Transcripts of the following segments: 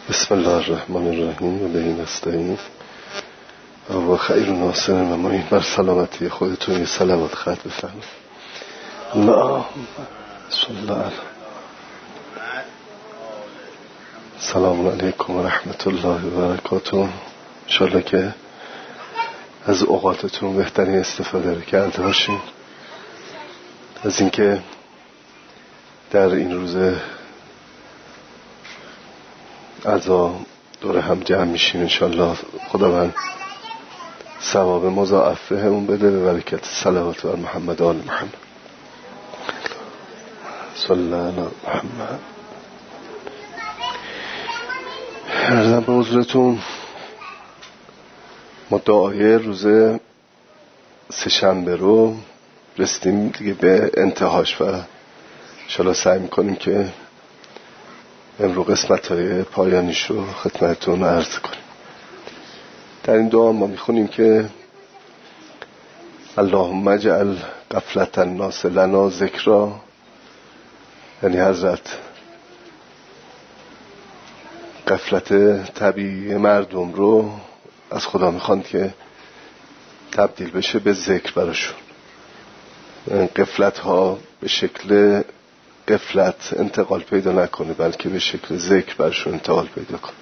بسم الله الرحمن الرحیم و به نستعین و خیر ناصر و معین. بر سلامتی خودتون یه صلوات ختم بفرمایید. اللهم صل علی. سلام علیکم و رحمت الله و برکاته. ان شاءالله که از اوقاتتون بهترین استفاده کرده باشین، از اینکه در این روز عزا دور هم جمع میشیم. انشالله خداوند ثواب مضاعف همون بده به برکت صلوات بر محمد آل محمد صلی الله علی محمد. عرضم به حضورتون ما دعای روز سه‌شنبه رو رسیدیم دیگه به انتهاش و انشالله سعی میکنیم که امروز قسمت‌های پایانیش رو خدمتتون عرض کنیم. در این دعا ما میخونیم که اللهم اجعل غفلة الناس لنا ذکرا، یعنی حضرت غفلت طبیعی مردم رو از خدا میخوان که تبدیل بشه به ذکر براشون. غفلت ها به شکل غفلت انتقال پیدا نکنه، بلکه به شکل ذکر برشون انتقال پیدا کنه.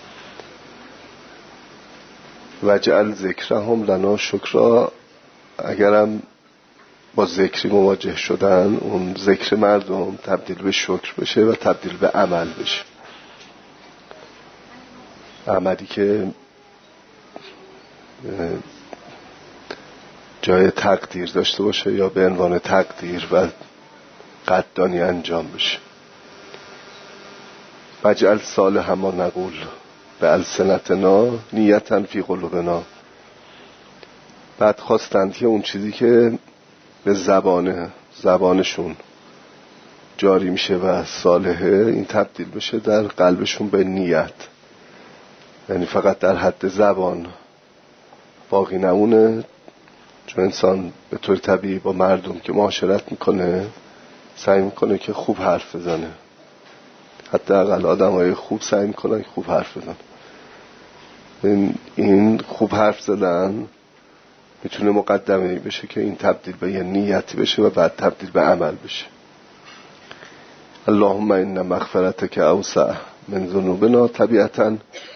وجعل ذکرهم لنا شکرا، اگرم با ذکری مواجه شدن اون ذکر مردم تبدیل به شکر بشه و تبدیل به عمل بشه، عملی که جای تقدیر داشته باشه یا به عنوان تقدیر و قدردانی انجام بشه. وجعل صالح ما نقول به السنتنا نیتا فی قلوبنا. بعد خواستند که اون چیزی که به زبانشون جاری میشه و صالحه این تبدیل بشه در قلبشون به نیت، یعنی فقط در حد زبان باقی نمونه. چون انسان به طور طبیعی با مردم که معاشرت میکنه سعی میکنه که خوب حرف بزنه، حداقل آدمای خوب سعی میکنن که خوب حرف بزنن. این خوب حرف زدن میتونه مقدمه‌ای بشه که این تبدیل به یه نیتی بشه و بعد تبدیل به عمل بشه. اللهم ان مغفرتک اوسع من ذنوبنا. طبیعتاً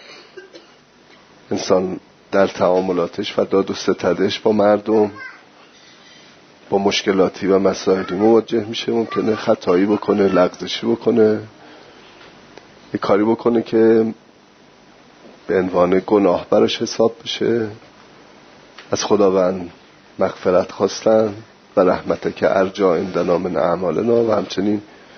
انسان در تعاملاتش و داد و ستدش با مردم با مشکلاتی و مسائلی مواجه میشه. ممکنه خطایی بکنه، لغزشی بکنه، یه کاری بکنه که به عنوان گناه براش حساب بشه. از خداوند مغفرت خواستن و رحمتک ارجا عندنا من اعمالنا، و همچنین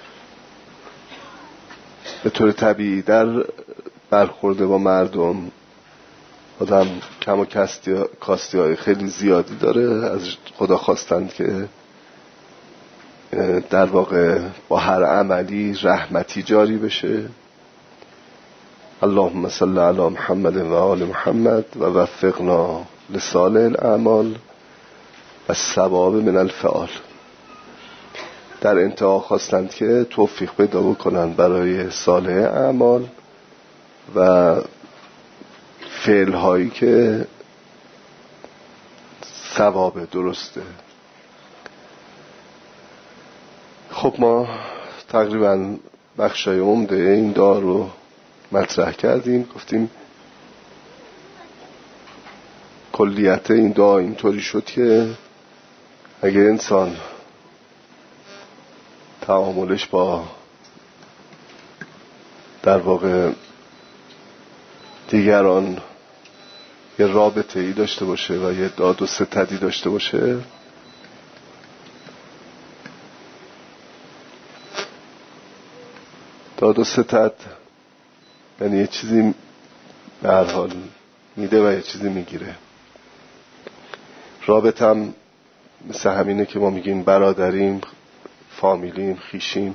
به طور طبیعی در برخورد با مردم آدم کم و کاستی های خیلی زیادی داره. از خدا خواستند که در واقع با هر عملی رحمتی جاری بشه. اللهم صل علی محمد و آل محمد و وفقنا لصالح الاعمال و الثواب من الفعال. در انتها خواستند که توفیق پیدا بکنن برای صالح اعمال و فعل هایی که ثواب درسته. خب ما تقریبا بخشای عمده این دعا رو مطرح کردیم. گفتیم کلیت این دعا اینطوری شد که اگه انسان تعاملش با در واقع دیگران یه رابطه ای داشته باشه و یه داد و ستدی داشته باشه، داد و ستد یعنی یه چیزی به هر حال میده و یه چیزی میگیره. رابطه هم مثل همینه که ما میگیم برادریم، فامیلیم، خیشیم.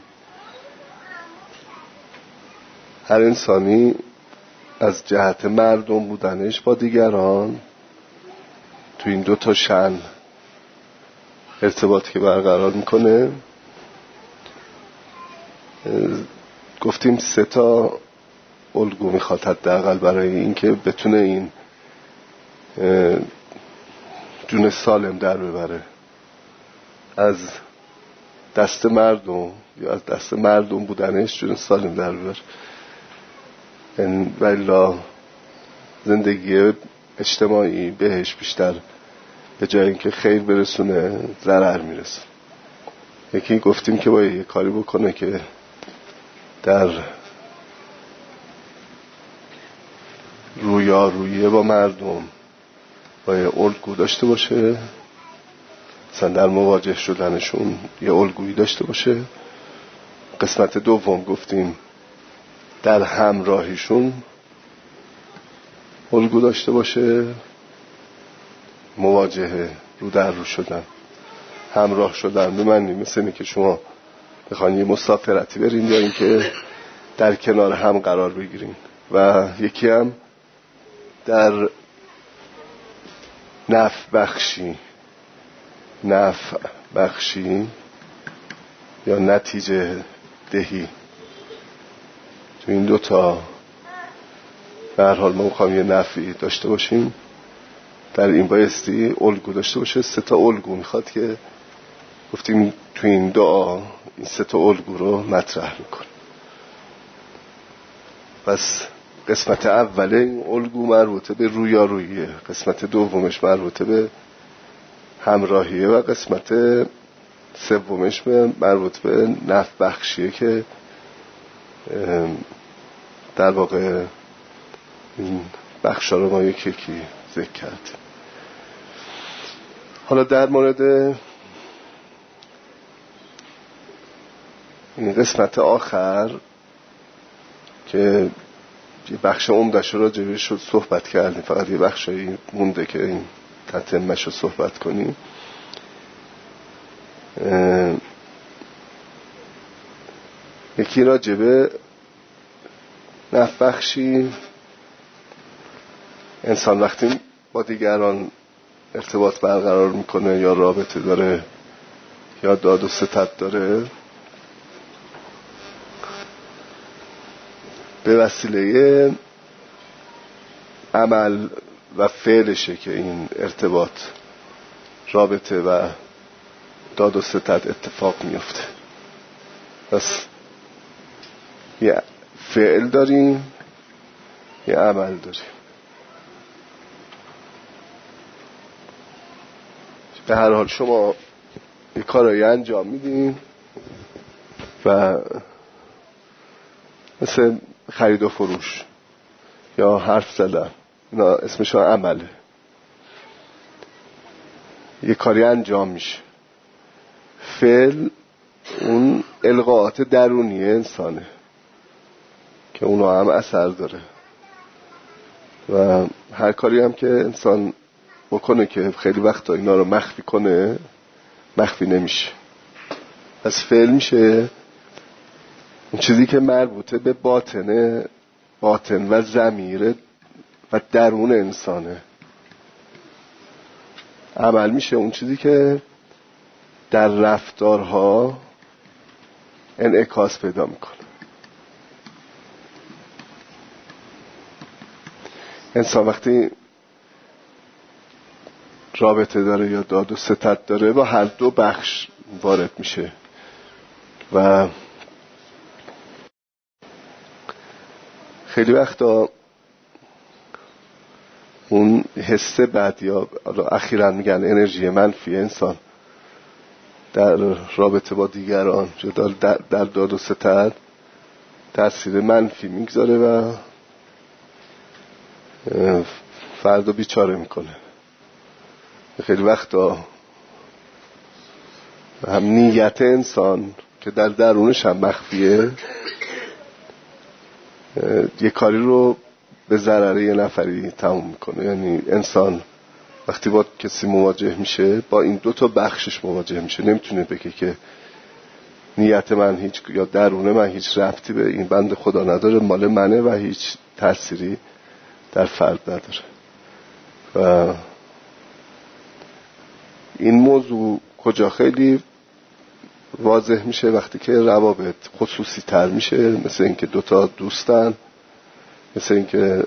هر انسانی از جهت مردم بودنش با دیگران تو این دو تا شأن ارتباطی که برقرار میکنه. گفتیم 3 الگو میخواد حداقل برای اینکه بتونه این جون سالم در ببره از دست مردم یا از دست مردم بودنش جون سالم در ببره. ولی زندگی اجتماعی بهش بیشتر به جای اینکه خیر برسونه ضرر میرسه. یکی گفتیم که باید یه کاری بکنه که در رویارویی با مردم باید الگو داشته باشه، مثلا در مواجه شدنشون یه الگویی داشته باشه. قسمت دوم گفتیم در همراهیشون الگو داشته باشه، مواجهه رو در رو شدن، همراه شدن به معنی مثل اینه که شما بخواین یه مسافرتی برین یا اینکه در کنار هم قرار بگیرین. و یکی هم در نفع بخشی یا نتیجه دهی. تو این دوتا به هر حال ما میخوام یه نفعی داشته باشیم، در این بایستی الگو داشته باشه. 3 الگو میخواد که گفتیم تو این دعا این 3 الگو رو مطرح میکنه. پس قسمت اوله این الگو مربوطه به رویاروییه، قسمت دومش مربوطه به همراهیه و قسمت سومش مربوط به نفع بخشیه که در واقع این بخشا رو ما یکی ذکر کردیم. حالا در مورد این قسمت آخر که یه بخش عمده‌اش رو راجعش رو صحبت کردیم، فقط یه بخشایی مونده که این تتمه‌اش رو صحبت کنیم. یکی راجبه نفع بخشی. انسان وقتی با دیگران ارتباط برقرار میکنه یا رابطه داره یا داد و ستد داره، به وسیله عمل و فعلشه که این ارتباط، رابطه و داد و ستد اتفاق میفته. پس یه فعل داریم، یه عمل داریم. به هر حال شما یه کارایی انجام میدین و مثل خرید و فروش یا حرف زدن، اینا اسمش عمله. یه کاری انجام میشه. فعل اون القاءات درونی انسانه که اونا هم اثر داره و هر کاری هم که انسان بکنه که خیلی وقتا اینا رو مخفی کنه، مخفی نمیشه. پس فعل میشه اون چیزی که مربوطه به باطن و ضمیر و درون انسانه. عمل میشه اون چیزی که در رفتارها انعکاس پیدا میکنه. انسان وقتی رابطه داره یا داد و ستد داره با هر دو بخش وارد میشه و خیلی وقتا اون حس بد یا اخیراً میگن انرژی منفی انسان در رابطه با دیگران در داد و ستد تأثیر منفی میگذاره و فردو بیچاره میکنه. خیلی وقتا هم نیت انسان که در درونش هم مخفیه یه کاری رو به ضرر یه نفری تموم میکنه. یعنی انسان وقتی با کسی مواجه میشه با این 2 بخشش مواجه میشه. نمیتونه بگه که نیت من هیچ یا درون من هیچ ربطی به این بند خدا نداره، مال منه و هیچ تأثیری در فرد نداره. و این موضوع کجا خیلی واضح میشه؟ وقتی که روابط خصوصی تر میشه، مثل اینکه 2 دوستن مثل اینکه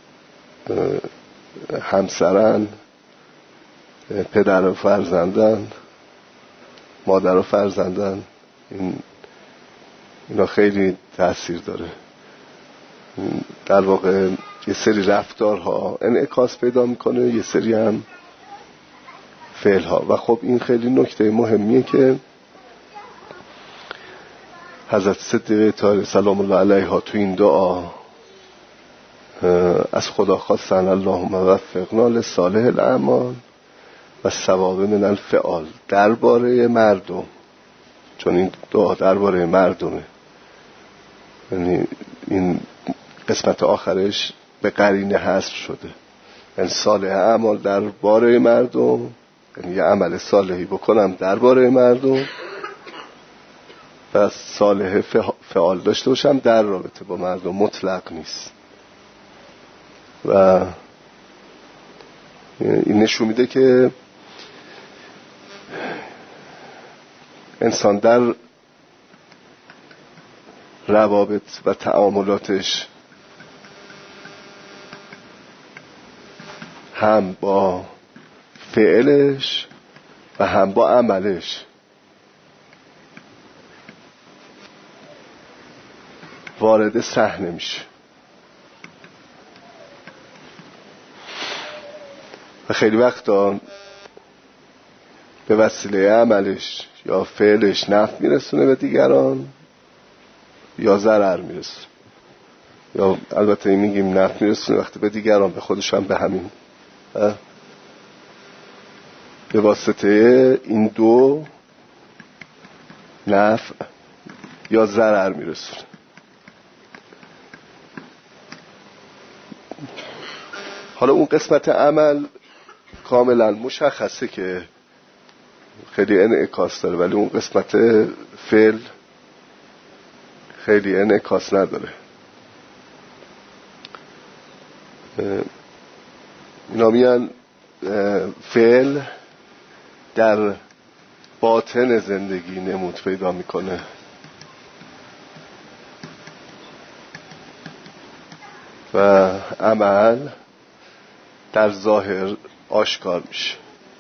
همسرن، پدر و فرزندن، مادر و فرزندن، اینا خیلی تأثیر داره. در واقع یه سری رفتارها انعکاس پیدا میکنه، یه سری هم فعلها. و خب این خیلی نکته مهمیه که حضرت صدیقه طاهره سلام الله علیها تو این دعا از خدا خواستن اللهم وفقنا لصالح الاعمال و ثواب من الفعال درباره مردم، چون این دعا درباره مردمه، یعنی این قسمت آخرش به قرینه حذف شده، یعنی صالح اعمال درباره مردم، یعنی یه عمل صالحی بکنم درباره مردم و صالح فعال داشته باشم در رابطه با مردم، مطلق نیست. و این نشون میده که انسان در روابط و تعاملاتش هم با فعلش و هم با عملش وارد صحنه میشه و خیلی وقتا به وسیله عملش یا فعلش نفع میرسونه به دیگران یا ضرر میرسونه، یا البته میگیم نفع میرسونه وقتی به دیگران، به خودش هم به همین، به واسطه این دو نفع یا ضرر میرسونه. حالا اون قسمت عمل کاملا مشخصه که خیلی انعکاس داره، ولی اون قسمت فعل خیلی انعکاس نداره. اینا میان فعل در باطن زندگی نمود پیدا میکنه و عمل در ظاهر آشکار میشه.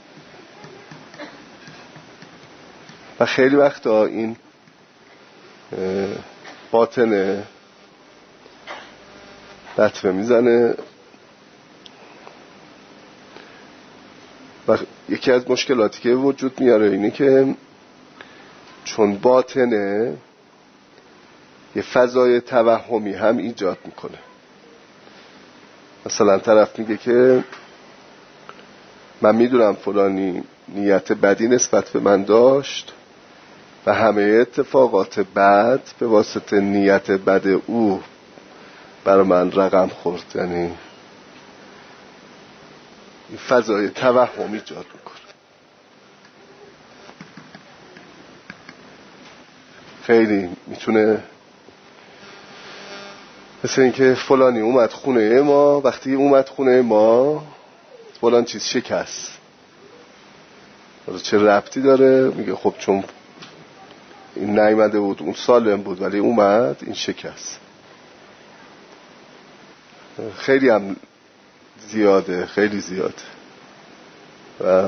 و خیلی وقتا این باطن لطمه میزنه و یکی از مشکلاتی که وجود میاره اینه که چون باطنه یه فضای توهمی هم ایجاد میکنه. مثلا طرف میگه که من میدونم فلانی نیت بدی نسبت به من داشت و همه اتفاقات بد به واسطه نیت بد او برای من رقم خورد، یعنی این فضای توهم ایجاد میکنه. خیلی میتونه مثل اینکه فلانی اومد خونه ما، وقتی اومد خونه ما فلان چیز شکست، چه ربطی داره؟ میگه خب چون این نیامده بود، اون سالم بود ولی اومد این شکست. خیلی هم زیاده، خیلی زیاده. و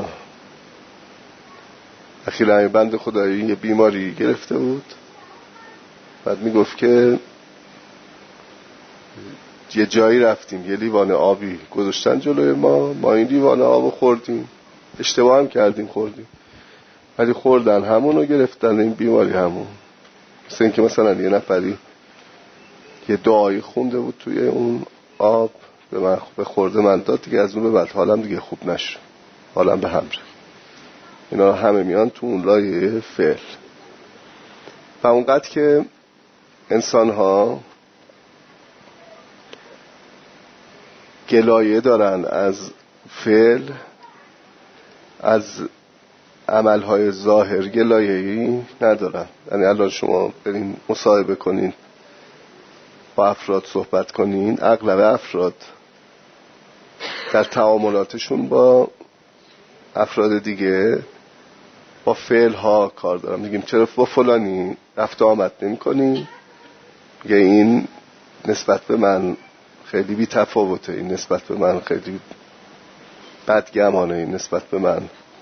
اخیراً بند خدایی یه بیماری گرفته بود، بعد میگفت که یه جایی رفتیم، یه لیوان آبی گذاشتن جلوی ما این لیوان آبو خوردیم، اشتباه هم کردیم خوردیم، ولی خوردن همونو گرفتن این بیماری همون. مثل این که مثلا یه نفری یه دعایی خونده بود توی اون آب، به خورده من داد دیگه، از اون به بعد حالم دیگه خوب نشد، حالم به هم رفت. اینا همه میان تو اون لایه فعل. و اونقدر که انسان ها گلایه دارن از فعل، از عملهای ظاهر گلایه‌ای ندارن. یعنی الان شما برین مصاحبه کنین، با افراد صحبت کنین، اغلب افراد در تعاملاتشون با افراد دیگه با فعل ها کار دارن. میگیم چرا با فلانی رفت آمد نمی کنی؟ میگه این نسبت به من خیلی بی تفاوته این نسبت به من، خیلی بدگمانه این نسبت به من،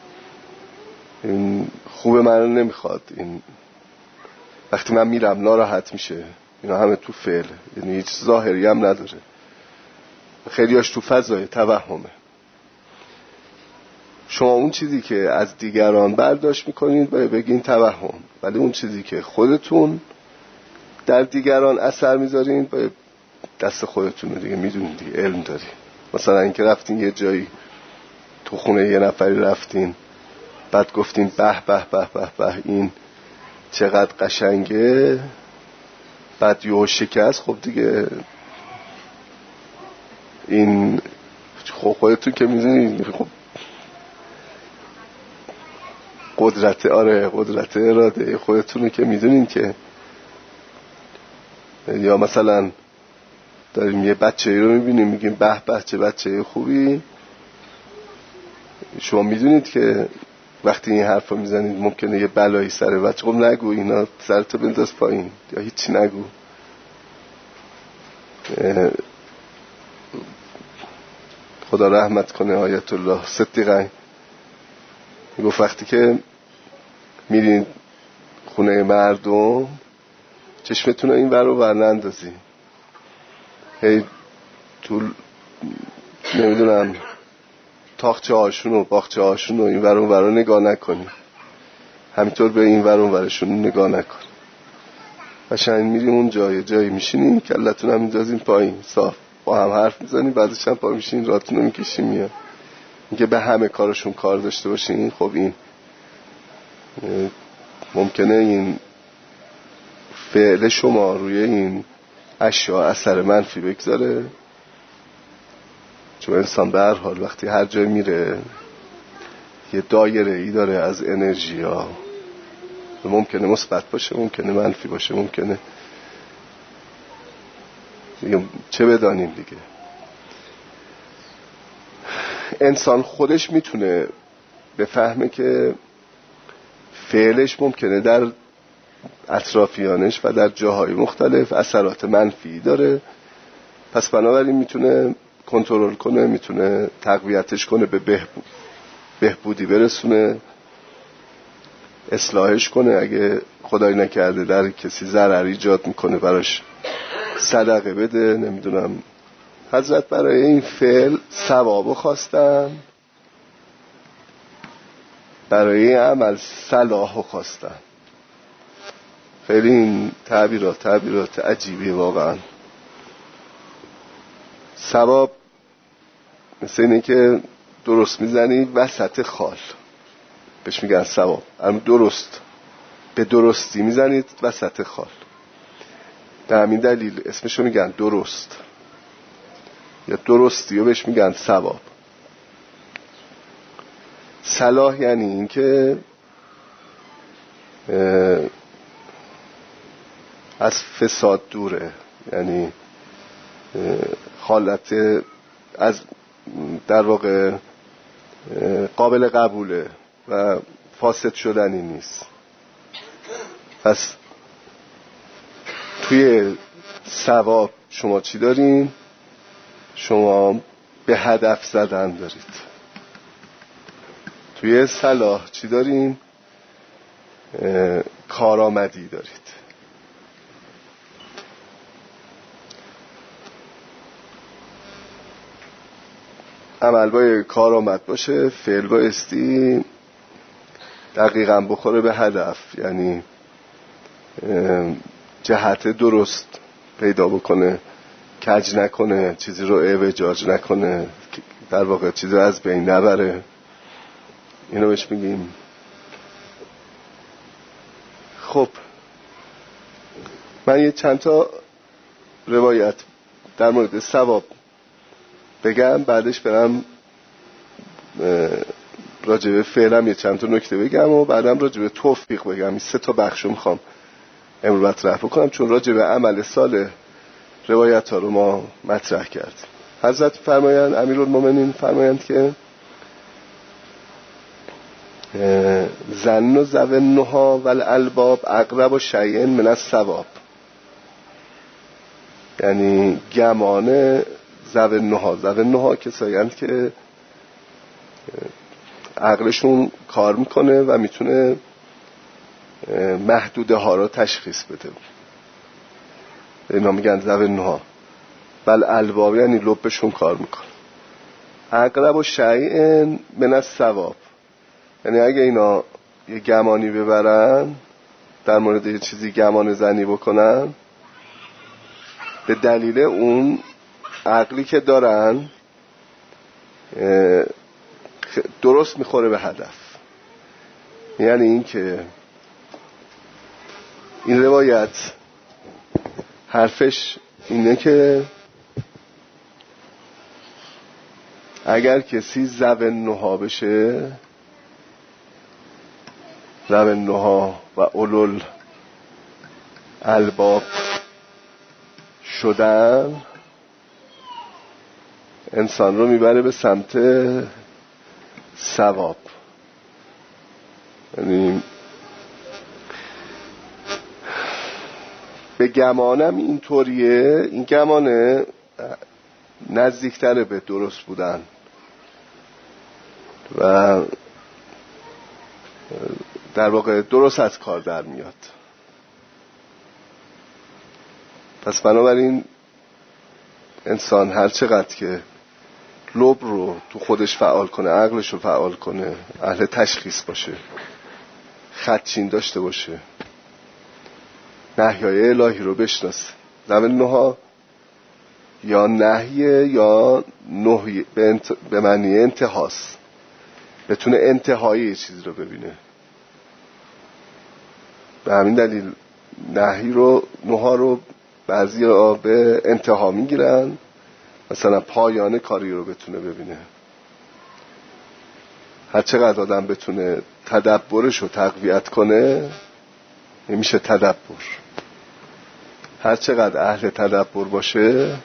این خوب من نمیخواد، این وقتی من میرم ناراحت میشه، اینا همه تو فعل، یعنی هیچ ظاهری هم نداره، خیلی هاش تو فضای توهمه. شما اون چیزی که از دیگران برداشت میکنید باید بگین توهم، ولی اون چیزی که خودتون در دیگران اثر میذارین باید دست خودتون رو دیگه میدونید، دیگه علم داری. مثلا اینکه رفتین یه جایی تو خونه یه نفری رفتین، بعد گفتین به به به به به این چقدر قشنگه، بعد یهو شکست، خب دیگه این خودتون که میدونید، خب قدرت اراده خودتونه که میدونین که. یا مثلا داریم یه بچه‌ای رو میبینیم میگیم به به چه بچه خوبی، شما میدونید که وقتی این حرف رو میزنید ممکنه یه بلایی سر بچه، خب نگو اینا، سرتو بنداز پایین یا هیچی نگو. خدا رحمت کنه آیت الله صدیقی میگفت وقتی که میرین خونه مردم چشمتون رو این ور و ور نندازی، هی تو نمیدونم تاقچه هاشون و باغچه هاشون و این ور و ور نگاه نکنی، همینطور به این ور و ورشون نگاه نکن. قشنگ میریم اون جایی میشینیم کلتون هم میندازیم پایین، صاف با هم حرف میزنیم، بعدش هم پا میشین راتون رو میکشیم میاد. اینکه به همه کارشون کار داشته باشین، خب این ممکنه این فعل شما روی این اشیاء اثر منفی بگذاره، چون انسان به هر حال وقتی هر جای میره یه دایره ای داره از انرژی ها، ممکنه مثبت باشه، ممکنه منفی باشه، ممکنه دیگه چه بدانیم دیگه. انسان خودش میتونه بفهمه که فعلش ممکنه در اطرافیانش و در جاهای مختلف اثرات منفی داره، پس بنابراین میتونه کنترل کنه، میتونه تقویتش کنه، به بهبودی برسونه، اصلاحش کنه. اگه خدای نکرده در کسی ضرر ایجاد میکنه براش صدقه بده. نمیدونم حضرت برای این فعل ثوابو خواستن، برای این عمل صلاحو خواستن. خیلی این تعبیرات عجیبی واقعا. ثواب مثل اینه که درست میزنی وسط خال، بهش میگن ثواب. درست به درستی میزنید وسط خال، به همین دلیل اسمشو میگن درست، یا درستی و بهش میگن ثواب. صلاح یعنی این که از فساد دوره، یعنی حالت از در واقع قابل قبوله و فاسد شدنی نیست. پس توی ثواب شما چی دارین؟ شما به هدف زدن دارید. توی صلاح چی دارین؟ کارآمدی دارید. عمل باید کارآمد باشه، فعل بایستی دقیقاً بخوره به هدف، یعنی جهت درست پیدا بکنه، کج نکنه، چیزی رو اعوجاج نکنه، در واقع چیزی رو از بین نبره. اینو بهش میگیم. خب من یه چند تا روایت در مورد ثواب بگم، بعدش برم راجب فعلم یه چند تا نکته بگم و بعدم راجب توفیق بگم. این 3 تا بخشو میخوام امروز مطرح بکنم، چون راجب عمل صالح روایت ها رو ما مطرح کردیم. حضرت فرمایند، امیرالمومنین فرمایند که ظن و ظنها والالباب اقرب و شیء من الثواب، یعنی گمان زونها کسایی هستند که عقلشون کار میکنه و میتونه محدوده ها رو تشخیص بده. اینا میگن زونها. بل الباب یعنی لبشون کار میکنه. اقرب و شیء من الصواب، یعنی اگه اینا یه گمانی ببرن، در مورد یه چیزی گمان زنی بکنن، به دلیل اون عقلی که دارن درست میخوره به هدف. یعنی این که این روایت حرفش اینه که اگر کسی زونها بشه، زونها و اولل الباب شدن، انسان رو میبره به سمت ثواب. یعنی به گمانم اینطوریه، این گمانه نزدیکتره به درست بودن و در واقع درست از کار در میاد. پس بنابراین انسان هر چقدر که لب رو تو خودش فعال کنه، عقلش رو فعال کنه، اهل تشخیص باشه، خدچین داشته باشه، نهیای الهی رو بشناسه. زونها یا نهیه یا نهی به معنی انتهاست، بتونه انتهای یه چیز رو ببینه. به همین دلیل نهی رو، نها رو بعضی ها به انتها میگیرن، مثلا پایان کاری رو بتونه ببینه. هر چقدر آدم بتونه تدبرش رو تقویت کنه، نمیشه تدبر. هر چقدر اهل تدبر باشه،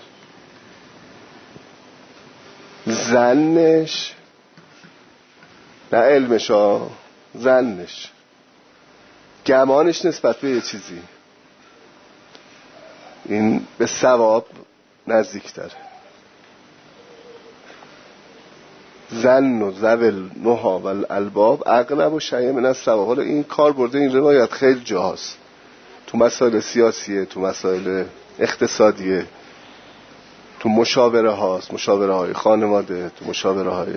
ظنش، نه علمش ها، ظنش، گمانش نسبت به یه چیزی، این به ثواب نزدیکتره. ظن و ذوی نها و الالباب اقرب و شیء من الصواب. حالا این کار برده این روایت خیلی جاست، تو مسائل سیاسیه، تو مسائل اقتصادیه، تو مشاوره هاست، مشاوره های خانواده، تو مشاوره های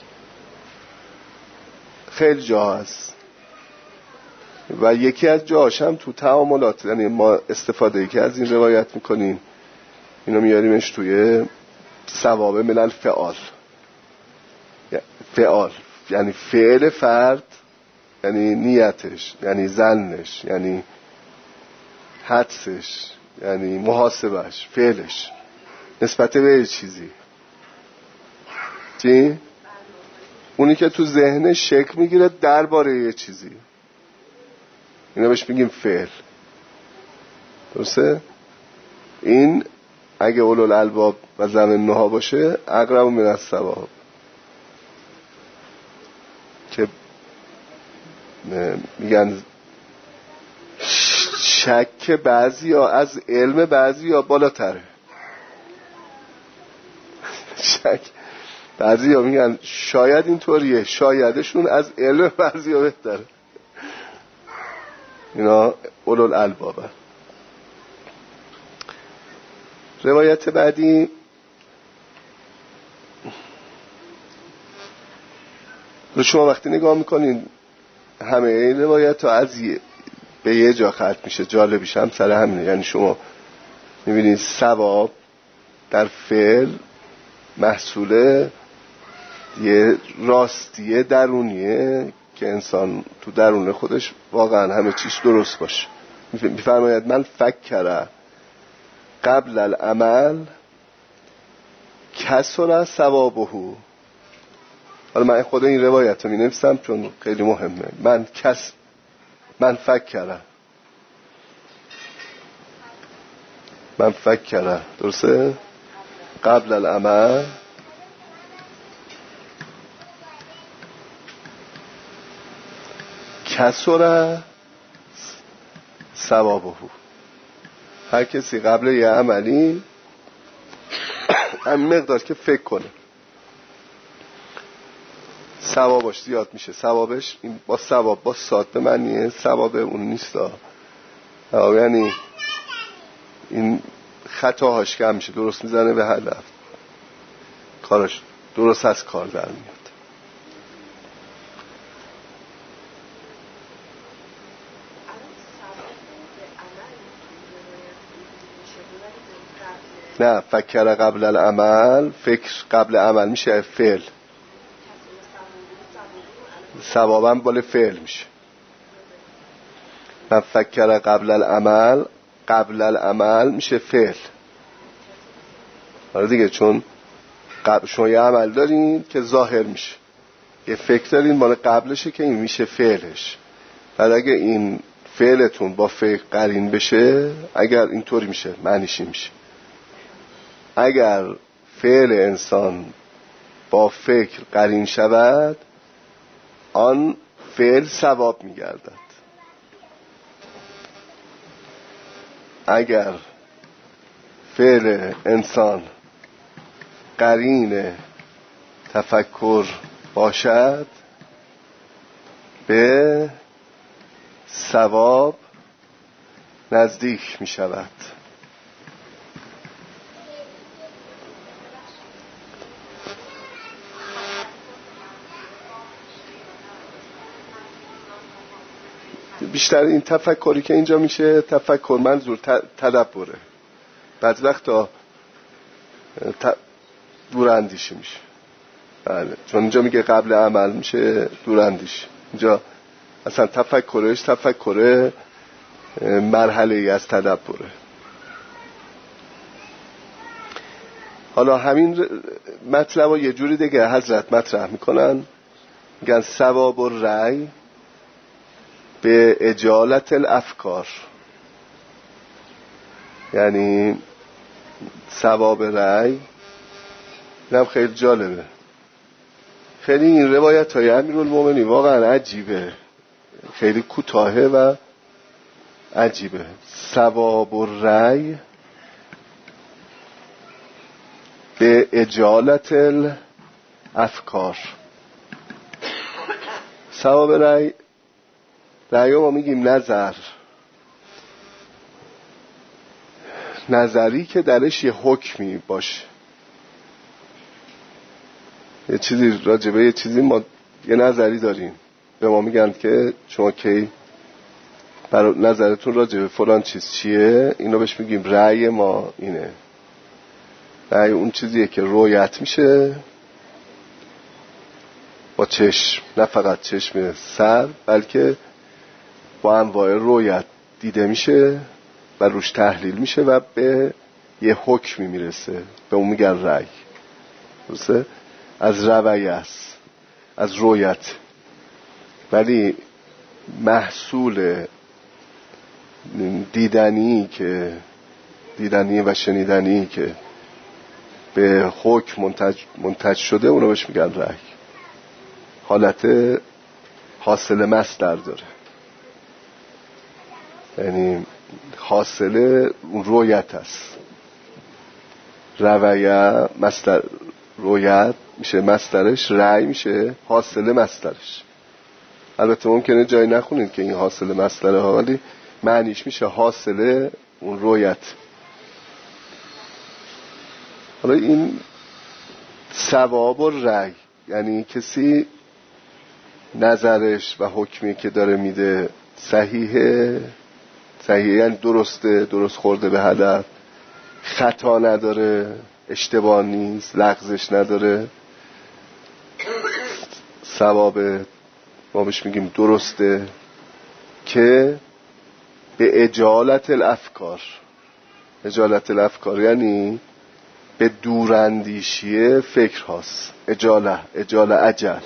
خیلی جا هست. و یکی از جاهاش هم تو تعاملات، یعنی ما استفاده که از این روایت میکنیم، اینو میاریمش توی ثواب من الفعال. فعال یعنی فعل فرد، یعنی نیتش، یعنی ظنش، یعنی حدسش، یعنی محاسبش، فعلش نسبت به یه چیزی. چی؟ اونی که تو ذهنش شکل میگیره درباره یه چیزی، اینا بهش میگیم فعل. درسته؟ این اگه اولو الالباب و زونها باشه اقرب من الصواب، که میگن شک بعضی ها از علم بعضی ها بالاتره. شک بعضی ها میگن شاید اینطوریه، شایدشون از علم بعضی ها بهتره. اینا اولو الالباب. روایت بعدی رو شما وقتی نگاه میکنین همه این روایت ها از به یه جا ختم میشه. جالبیش هم سر همینه، یعنی شما میبینید ثواب در فعل محصول یه راستیه درونیه که انسان تو درون خودش واقعا همه چیز درست باشه. میفرماید من فکر قبل العمل کسر ثوابه. حالا من خود این روایت رو می نویسم چون خیلی مهمه. من فکر درسته؟ قبل العمل کسر ثوابه. هر کسی قبل یه عملی همین مقدار که فکر کنه ثوابش زیاد میشه. ثوابش این با ثواب با صاد به معنی ثواب اون نیست، یعنی این خطاهاش کم میشه، درست میزنه به هدف، کارش درست از کار در میاد. نه، فکر قبل العمل، فکر قبل عمل میشه فعل، ثوابم بال فعل میشه. من فکر قبل العمل، قبل العمل میشه فعل. آره دیگه، چون شما یه عمل دارین که ظاهر میشه، یه فکر دارین مال قبلشه که این میشه فعلش. بعد اگه این فعلتون با فکر قرین بشه، اگر اینطوری میشه معنیش این میشه اگر فعل انسان با فکر قرین شود، آن فعل ثواب میگردد. اگر فعل انسان قرین تفکر باشد، به ثواب نزدیک می شود. بیشتر این تفکری که اینجا میشه، تفکر منظور تدبره. بعد وقتا دوراندیشی میشه. بله، چون اینجا میگه قبل عمل میشه دوراندیشی. اینجا اصلا تفکرش تفکر مرحله ای از تدبره. حالا همین مطلب رو یه جوری دیگه حضرت مطرح میکنن، میگن ثواب الرأی به اجالت الافکار. یعنی ثواب رأی، اینم خیلی جالبه. خیلی این روایت های امیرالمومنین واقعا عجیبه، خیلی کوتاهه و عجیبه. ثواب الرأی به اجالت الافکار. ثواب رأی ما میگیم نظری که درش یه حکمی باشه، یه چیزی راجبه یه چیزی ما یه نظری داریم، به ما میگن که شما کی برای نظرتون راجبه فلان چیز چیه، اینو بهش میگیم رأی ما اینه. رأی اون چیزیه که رویت میشه با چشم، نه فقط چشم سر، بلکه با انواع رویت دیده میشه و روش تحلیل میشه و به یه حکمی میرسه، به اون میگن رأی. درسته؟ از رویه است، از رویت. ولی محصول دیدنی و شنیدنی که به حکم منتج شده، اونو بهش میگن رأی. حالت حاصل مصدر داره، یعنی حاصل اون رویت است. رویه مصدر، رویت میشه مصدرش، رأی میشه حاصل مصدرش. البته ممکنه جایی نخونید که این حاصل مصدره ها، ولی معنیش میشه حاصل اون رویت. حالا این ثواب و رأی، یعنی کسی نظرش و حکمی که داره میده صحیحه، یعنی درست خورده به هدف، خطا نداره، اشتباه نیست، لغزش نداره، ثواب ما بهش میگیم درسته، که به اجالت الافکار. اجالت الافکار یعنی به دوراندیشی فکر هاست. اجاله اجل،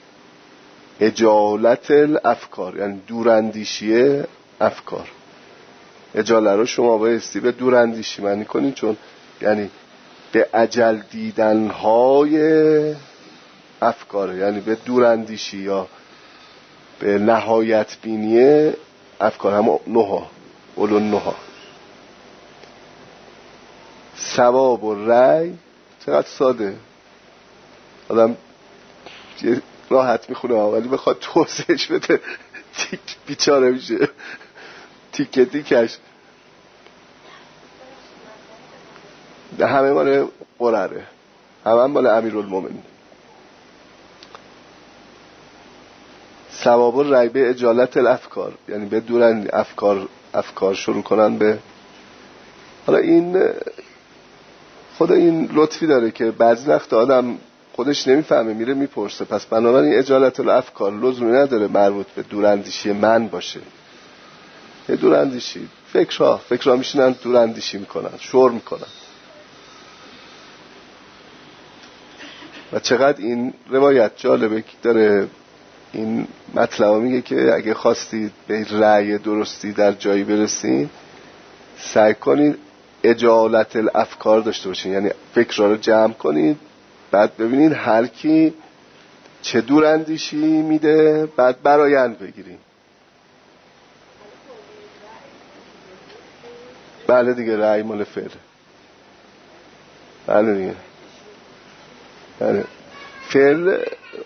اجالت الافکار یعنی دوراندیشی افکار. اجاله رو شما بایستی به دوراندیشی معنی کنید، چون یعنی به اجل دیدنهای افکار، یعنی به دوراندیشی یا به نهایت بینی افکار، هم نها اولو نها. ثواب و رأی چقدر ساده. آدم راحت میخونه ولی بخواد توضیحش بده بیچاره میشه. تیکه تیکش همه مال قرره، همه مال امیرالمومنین. ثواب رای به اجالت الافکار، یعنی به دورن افکار شروع کنن به. حالا این خدا این لطفی داره که بعضی وقت آدم خودش نمیفهمه میره میپرسه، پس بنابراین اجالت الافکار لزومی نداره مربوط به دوراندیشی من باشه. یه دوراندیشی فکرها میشینن دوراندیشی میکنن، شور میکنن. و چقدر این روایت جالبه که داره این مطلب میگه که اگه خواستید به رأی درستی در جایی برسید سعی کنید اجالت الافکار داشته باشین، یعنی فکرها رو جمع کنید، بعد ببینید هر کی چه دوراندیشی میده، بعد برایند بگیریم. بله دیگه، رأی مال فعله. بله دیگه، بله. فعل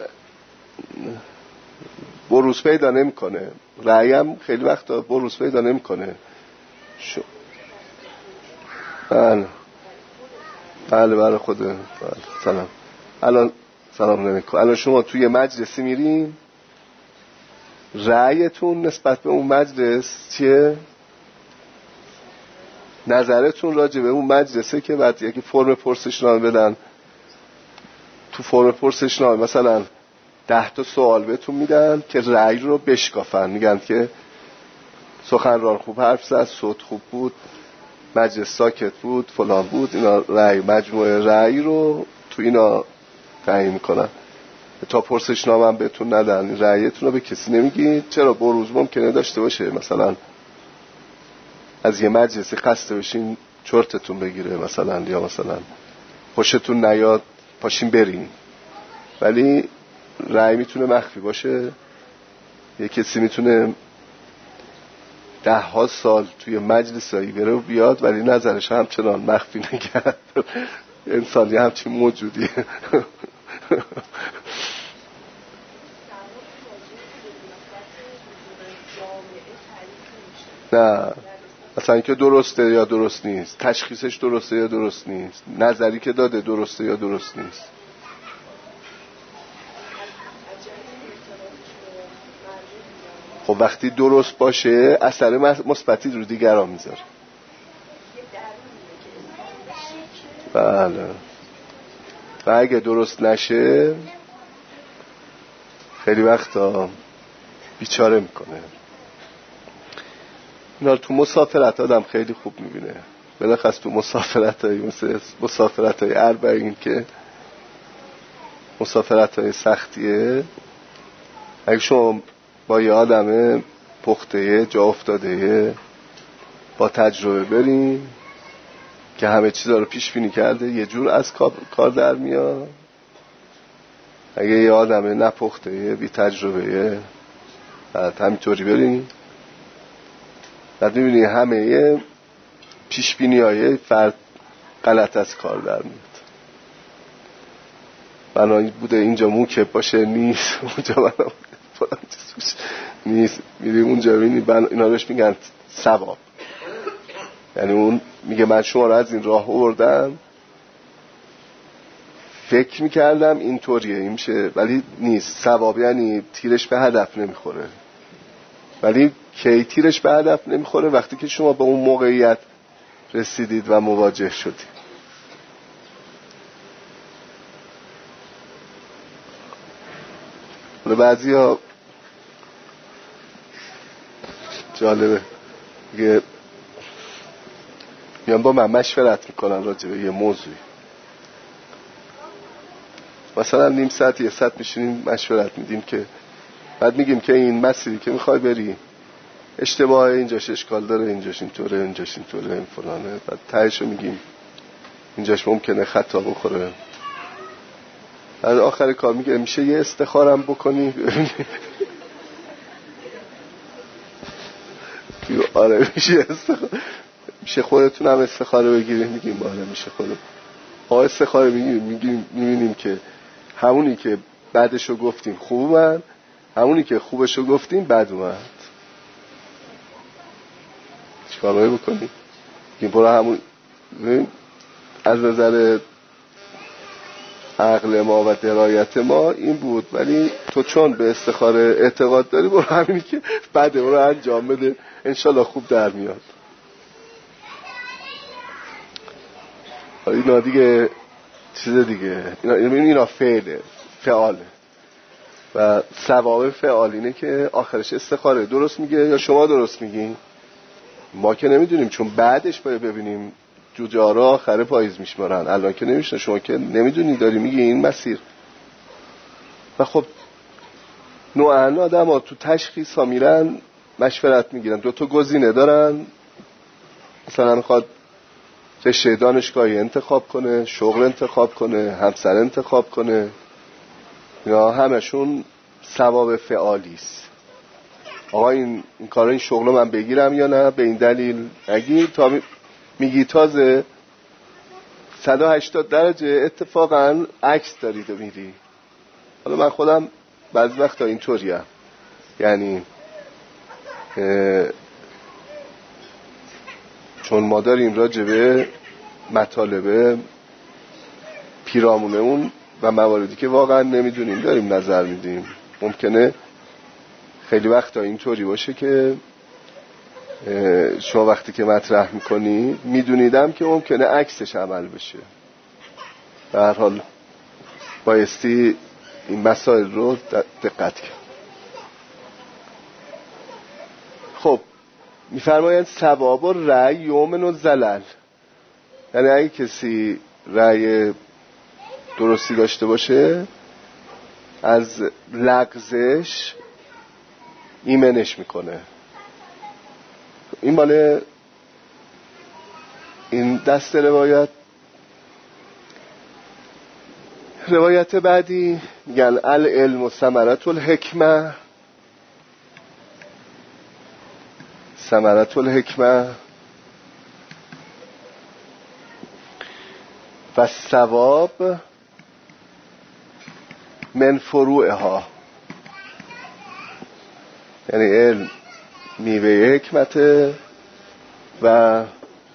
بروز پیدا نمی کنه، رأی هم خیلی وقتا بروز پیدا نمی کنه. بله خوده. بله. سلام. الان سلام علیکم. الان شما توی مجلسی میرین، رأیتون نسبت به اون مجلس چیه؟ نظرتون راجع به اون مجلسه که بعد یکی فرم پرسشنامه بدن. تو فرم پرسشنامه مثلا 10 تا سوال بهتون میدن که رأی رو بشکافن. میگن که سخنران خوب حرف زد، صوت خوب بود، مجلس ساکت بود، فلان بود. اینا رأی، مجموعه رأی رو تو اینا تعیین میکنن. تا پرسشنامه هم بهتون ندن، رأیتون رو به کسی نمیگید. چرا؟ بروز ممکنه داشته باشه، مثلا از یه مجلسی خسته بشین چرتتون بگیره مثلا، یا مثلا خوشتون نیاد پاشین برین. ولی رأی میتونه مخفی باشه. یه کسی میتونه 10 سال توی مجلسایی بره و بیاد ولی نظرش همچنان مخفی نگرد. انسانی همچین موجودیه. نه مثلا که درسته یا درست نیست، تشخیصش درسته یا درست نیست، نظری که داده درسته یا درست نیست. خب وقتی درست باشه اثر مثبتی رو دیگران میذاره. بله. و اگه درست نشه خیلی وقتا بیچاره میکنه. اینا تو مسافرت آدم خیلی خوب میبینه، بلخص تو مسافرتایی مثل مسافرتای اربعین که مسافرتای سختیه. اگه شما با یه آدم پخته جا افتاده با تجربه بریم که همه چیزا رو پیش بینی کرده، یه جور از کار در میاد. اگه یه آدم نپخته بی تجربه بعد همینطوری بریم، بعد میبینی همه پیش بینی های فرد غلط از کار در میاد. بنایی بوده اینجا موکب باشه نیست، اونجا بنا نیست، میریم اونجا بینی اینا روش میگن ثواب. یعنی اون میگه من شما رو از این راه آوردم، فکر میکردم اینطوریه این میشه، ولی نیست. ثواب یعنی تیرش به هدف نمیخوره. ولی کی تیرش به هدف نمیخوره؟ وقتی که شما به اون موقعیت رسیدید و مواجه شدید. بعضی ها جالبه میگه میان با من مشورت میکنن راجع به یه موضوعی، مثلا نیم ساعت یه ساعت میشینیم مشورت میدیم که بعد میگیم که این مسیری که میخوای بری اشتباه، اینجاش اشکال داره، اینجاش اینطوره، اینجاش اینطوره، این فلانه. بعد تهشو میگیم اینجاش ممکنه خطا بخوره. بعد آخر کار میگه میشه یه استخارم بکنی؟ آره میشه استخاره، میشه خودتون هم استخاره بگیرید. میگیم آره میشه خودم. ما استخاره میبینیم که همونی که بعدشو گفتیم خوب اومد، همونی که خوبشو گفتیم بد اومد. چیکار باید بکنیم؟ این برو همون از نظر عقل ما و درایت ما این بود، ولی تو چون به استخاره اعتقاد داری برو همینی که بده برو انجام بده، انشالله خوب در میاد. اینا دیگه چیز دیگه، اینا فعاله و ثواب فعال اینه که آخرش استخاره درست میگه یا شما درست میگین. ما که نمیدونیم، چون بعدش باید ببینیم جوجه‌ها آخر پاییز میشمارن، الان که نمیشن، شما که نمیدونی، داری میگی این مسیر. و خب نوعا آدم ها تو تشخیص ها میرن مشورت میگیرن، 2 تا گزینه دارن، مثلا میخواد رشته دانشگاهی انتخاب کنه، شغل انتخاب کنه، همسر انتخاب کنه، یا همشون ثواب فعالی است. آقا این کارا، این شغل من بگیرم یا نه، به این دلیل اگه تا میگی تازه 180 درجه اتفاقا عکس دارید و میری. حالا من خودم بعضی وقتا اینطوریم، یعنی چون ما داریم راجبه مطالبه پیرامونمون و مواردی که واقعا نمیدونیم داریم نظر میدیم. ممکنه خیلی وقتا اینطوری باشه که شما وقتی که مطرح میکنی میدونیدم که ممکنه عکسش عمل بشه. به هر حال بایستی این مسائل رو دقت کرد. خب میفرمایند ثواب و رأی یومن و زلل، یعنی اگه کسی رأی درستی داشته باشه از لغزش ایمنش میکنه. این مال این دست روایت بعدی میگن العلم و ثمرة الحکمه، ثمرة الحکمه و ثواب من فروعها، یعنی علم میوه حکمته و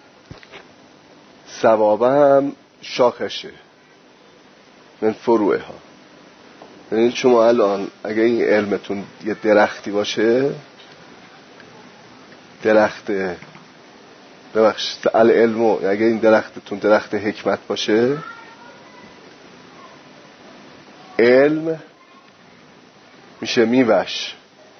ثواب هم شاخشه، من فروعها. یعنی شما الان اگه این علمتون یه درختی باشه، ببخشید العلم، اگه این درختتون درخت حکمت باشه، علم میشه میوهش،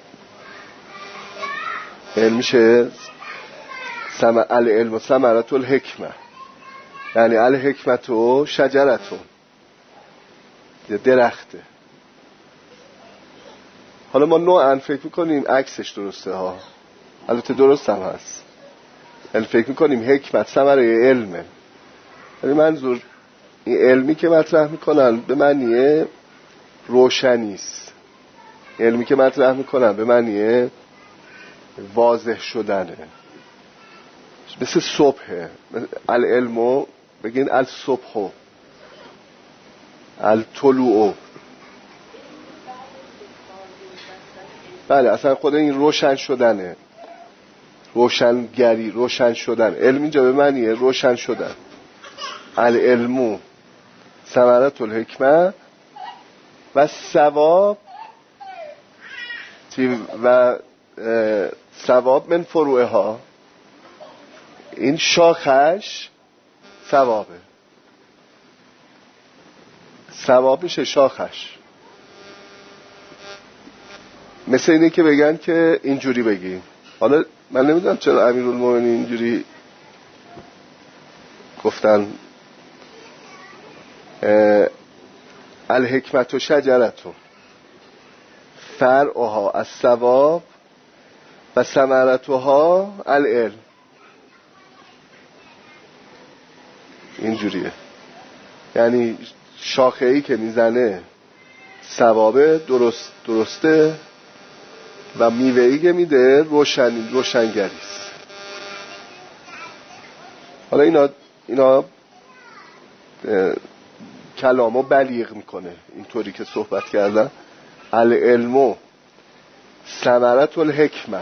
علم میشه العلم و ثمرة الحکمه، یعنی الحکمت و شجرتون، یه درخته. حالا ما نوعا فکر میکنیم عکسش درسته ها، البته درست هم هست، یعنی فکر میکنیم حکمت ثمره علمه، یعنی منظور این علمی که مطرح میکنن به معنی روشنی است، علمی که مطرح میکنن به معنی واضح شدنه، مثل صبحه. العلمو بگین الصبحو، الطلوعو. بله اصلا خود این روشن شدنه، روشنگری، روشن شدن. علم اینجا به معنی روشن شدن. العلمو ثمرة الحکمه و ثواب و ثواب من فروعها، این شاخش ثوابه، ثواب میشه شاخش. مثل اینه که بگن که اینجوری بگی، حالا من نمیدونم چرا امیرالمومنین اینجوری گفتن الحکمت و شجرتون فرعها الثواب و ثمرتها العلم، اینجوریه. یعنی شاخه‌ای که میزنه ثوابه، درسته، و میوه‌ای که میده روشنگریست. حالا اینا کلامو بلیغ میکنه. اینطوری که صحبت کردن العلم ثمرة الحکمه،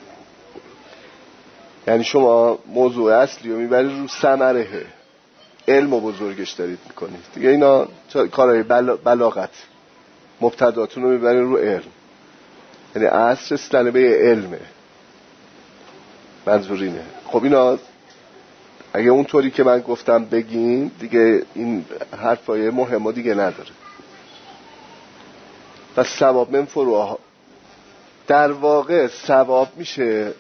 یعنی شما موضوع اصلی رو میبرید رو ثمره علم و بزرگش دارید میکنید دیگه. اینا کارهای بلاغت، مبتداتون رو میبرید رو علم، یعنی اصل رسیدن به علمه، منظور اینه. خب اینا اگه اونطوری که من گفتم بگیم دیگه این حرفای مهمه دیگه نداره. و ثواب من فروها، در واقع ثواب میشه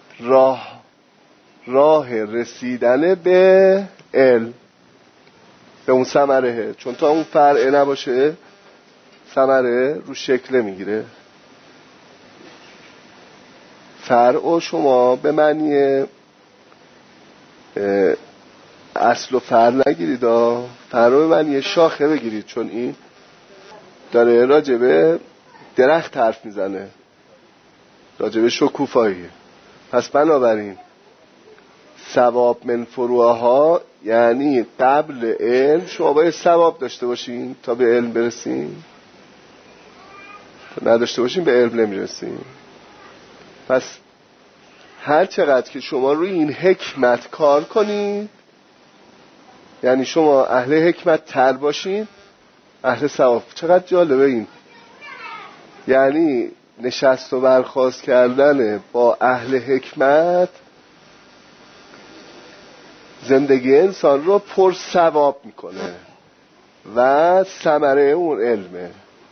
راه رسیدن به علم، به اون ثمره، چون تا اون فرع نباشه ثمره رو شکل میگیره. فرع شما به معنی اصل و فرع نگیرید، فرع به معنی شاخه بگیرید، چون این داره راجبه درخت حرف میزنه، راجبه شکوفاییه. پس بنابراین ثواب من فروعها یعنی قبل علم شما باید ثواب داشته باشین تا به علم برسین، نداشته باشین به علم نمیرسین. پس هر چقدر که شما روی این حکمت کار کنید، یعنی شما اهل حکمت تر باشین، اهل ثواب. چقدر جالبه این، یعنی نشست و برخاست کردن با اهل حکمت زندگی انسان رو پر ثواب میکنه و ثمره اون علمه.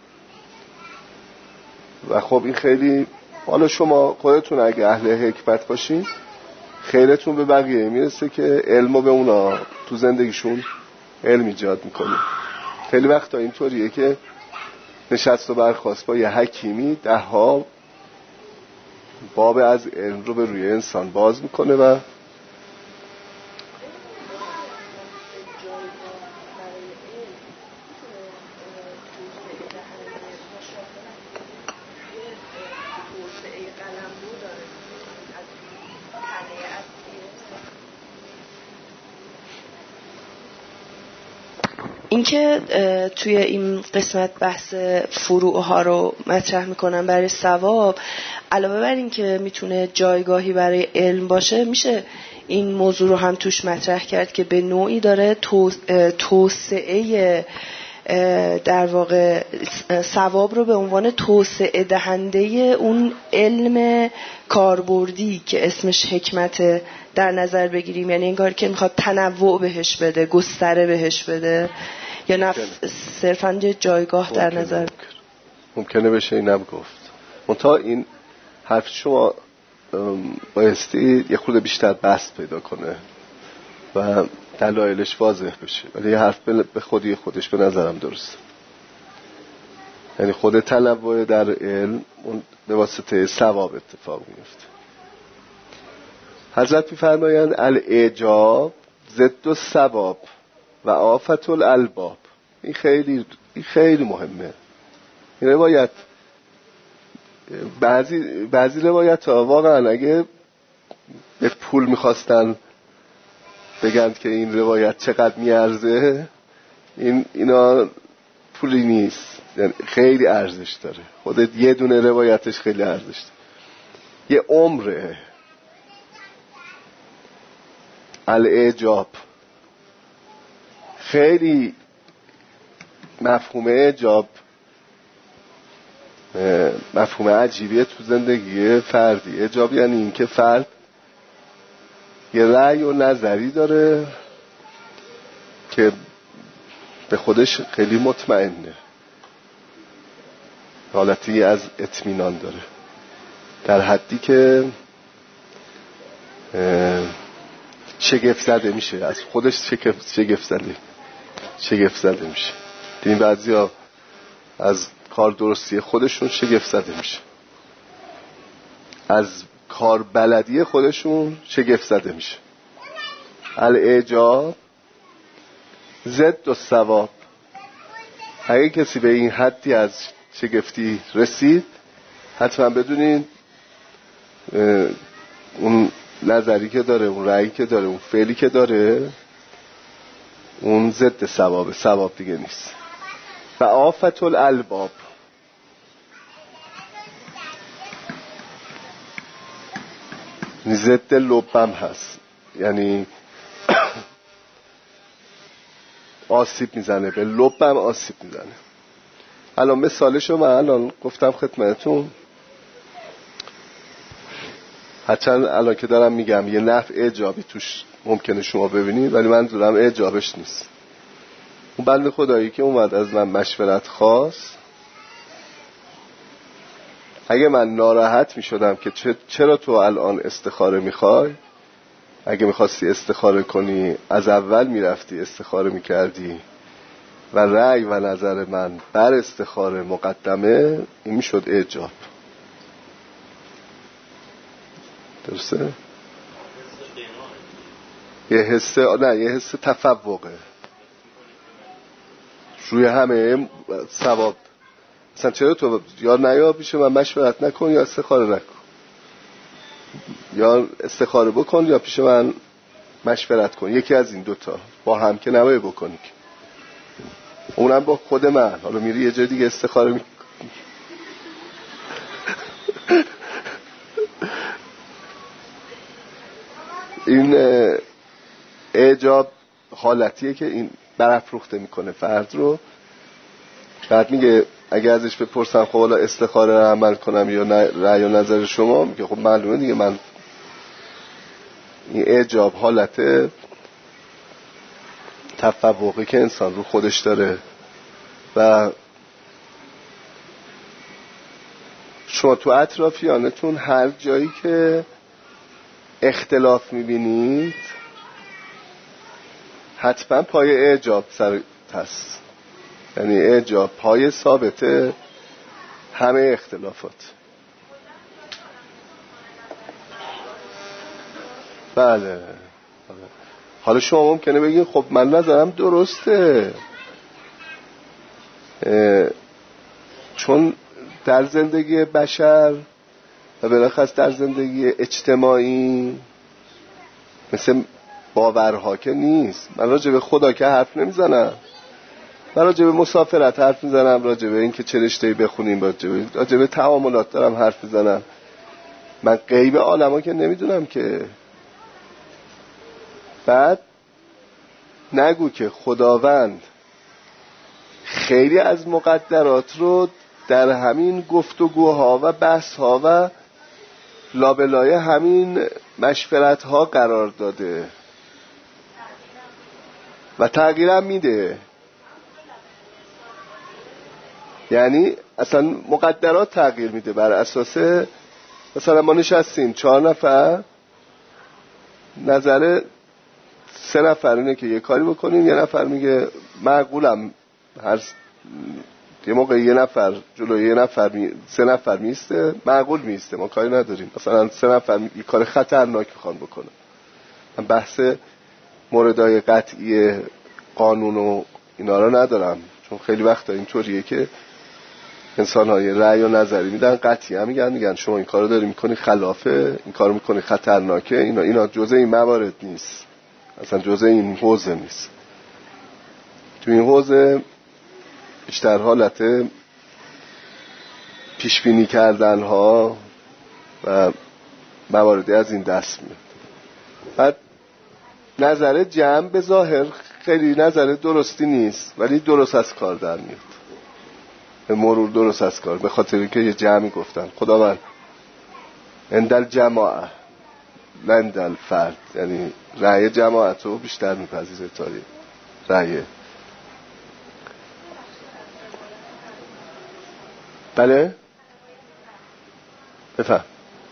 و خب این خیلی، حالا شما خودتون اگه اهل حکمت باشین خیرتون به بقیه میرسه که علمو به اونا تو زندگیشون علم ایجاد میکنه. خیلی وقتا اینطوریه که نشست و برخاست با یه حکیمی 10 باب از علم رو به روی انسان باز میکنه. و اینکه توی این قسمت بحث فروع ها رو مطرح میکنن برای ثواب، علاوه بر این که میتونه جایگاهی برای علم باشه، میشه این موضوع رو هم توش مطرح کرد که به نوعی داره توسعه در واقع ثواب رو به عنوان توسعه دهنده اون علم کاربردی که اسمش حکمت در نظر بگیریم. یعنی انگار که میخواد تنوع بهش بده، گستره بهش بده، یا صرفاً جایگاه در نظر. ممکنه بشه اینم گفت. منتها این حرف شما بایستی یه خورده بیشتر بست پیدا کنه و دلایلش واضح بشه، ولی یه حرف به خودش به نظرم درست. یعنی خود تنوع در علم اون به واسطه ثواب اتفاق میفته. حضرت می‌فرمایند الاعجاب ضد الثواب و آفت الالباب. این خیلی مهمه. این روایت، بعضی روایت ها واقعا اگه به پول میخواستن بگن که این روایت چقدر میارزه، اینا پولی نیست، یعنی خیلی ارزش داره. خودت یه دونه روایتش خیلی ارزش داره، یه عمره. الاعجاب خیلی مفهوم اعجاب مفهوم عجیبیه تو زندگی فردی. اعجاب یعنی این که فرد یه رأی و نظری داره که به خودش خیلی مطمئنه، حالتی از اطمینان داره، در حدی که شگفت زده میشه، از خودش شگفت زده میشه. این بعضیا از کار درستی خودشون شگفت زده میشه، از کار بلدی خودشون شگفت زده میشه. الاعجاب ضد الثواب. اگه کسی به این حدی از شگفتی رسید، حتما بدونین اون نظری که داره، اون رأیی که داره، اون فعلی که داره اون ضد ثواب، ثواب دیگه نیست. و آفت الالباب، ضد لبم هست، یعنی آسیب میزنه، به لبم آسیب میزنه. الان مثالشو من الان گفتم خدمتتون، هرچند الان که دارم میگم یه نفع ایجابی توش ممکنه شما ببینید، ولی من دارم ایجابش نیست. اون بنده خدایی که اومد از من مشورت خواست، اگه من ناراحت میشدم که چرا تو الان استخاره میخوای، اگه میخواستی استخاره کنی از اول میرفتی استخاره میکردی و رأی و نظر من بر استخاره مقدمه، این میشد ایجاب. درسته؟ یه حس تفوقه روی همه ثواب. مثلا چرا تو یا نیا پیش من مشورت نکن یا استخاره نکن، یا استخاره بکن یا پیش من مشورت کن، یکی از این دوتا، با هم که نباید بکنی، اونم با خود من. حالا میری یه جای دیگه استخاره میکنی. این اعجاب حالتیه که این برافروخته میکنه فرد رو. بعد میگه اگه ازش بپرسم خب حالا استخاره رو عمل کنم یا رأی و نظر شما، میگه خب معلومه دیگه من این اعجاب حالت تفوقی که انسان رو خودش داره. و شما تو اطرافیانتون هر جایی که اختلاف میبینید حتما پای اعجاب سر هست، یعنی اعجاب پای ثابته همه اختلافات. بله. حالا شما ممکنه بگید خب من نظرم درسته، چون در زندگی بشر و بالاخص در زندگی اجتماعی مثل باورها که نیست. من راجع به خدا که حرف نمیزنم، من راجع به مسافرت حرف میزنم، راجع به این که چه رشته‌ای بخونیم، راجع به تعاملات دارم حرف میزنم. من غیب عالمو که نمیدونم که. بعد نگو که خداوند خیلی از مقدرات رو در همین گفتگوها و بحثها و لابلای همین مشورتها قرار داده و تغییرم میده. یعنی اصلا مقدرات تغییر میده بر اساس، مثلا ما نشستیم 4 نفر، نظر 3 نفر اینه که یه کاری بکنیم، یه نفر میگه معقولم، یه موقع یه نفر جلوی یه نفر 3 نفر میسته، معقول میسته، ما کاری نداریم. مثلا 3 نفر یه کار خطرناک میخوان بکنن. من بحث موردهای قطعی قانون و اینا رو ندارم، چون خیلی وقتا اینطوریه که انسان‌های رأی و نظری میدن، قطعی هم میگن شما این کارو داری میکنی خلافه، این کارو میکنی خطرناکه، اینا جزء این موارد نیست، اصلا جزء این حوزه نیست. تو این حوزه بیشتر حالت پیشبینی کردن ها و مواردی از این دست میاد. بعد نظر جمع به ظاهر خیلی نظر درستی نیست، ولی درست از کار در میاد، به مرور درست از کار، به خاطر اینکه یه جمعی گفتن خداوند اندل جماعه لندل فرد، یعنی رأی جماعت رو بیشتر میپذیره تا رأی. بله بفهم.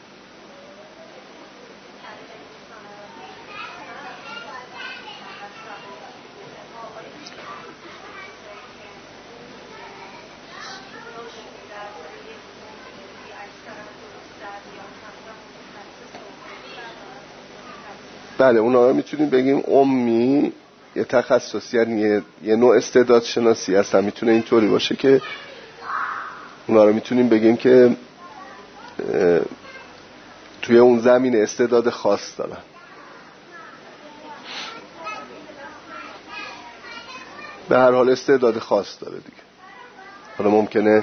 بله اونا رو میتونیم بگیم امی، یه تخصص، یعنی یه نوع استعداد شناسی هستن. میتونه اینطوری باشه که اونا رو میتونیم بگیم که توی اون زمین استعداد خاص دارن. به هر حال استعداد خاص داره دیگه. حالا ممکنه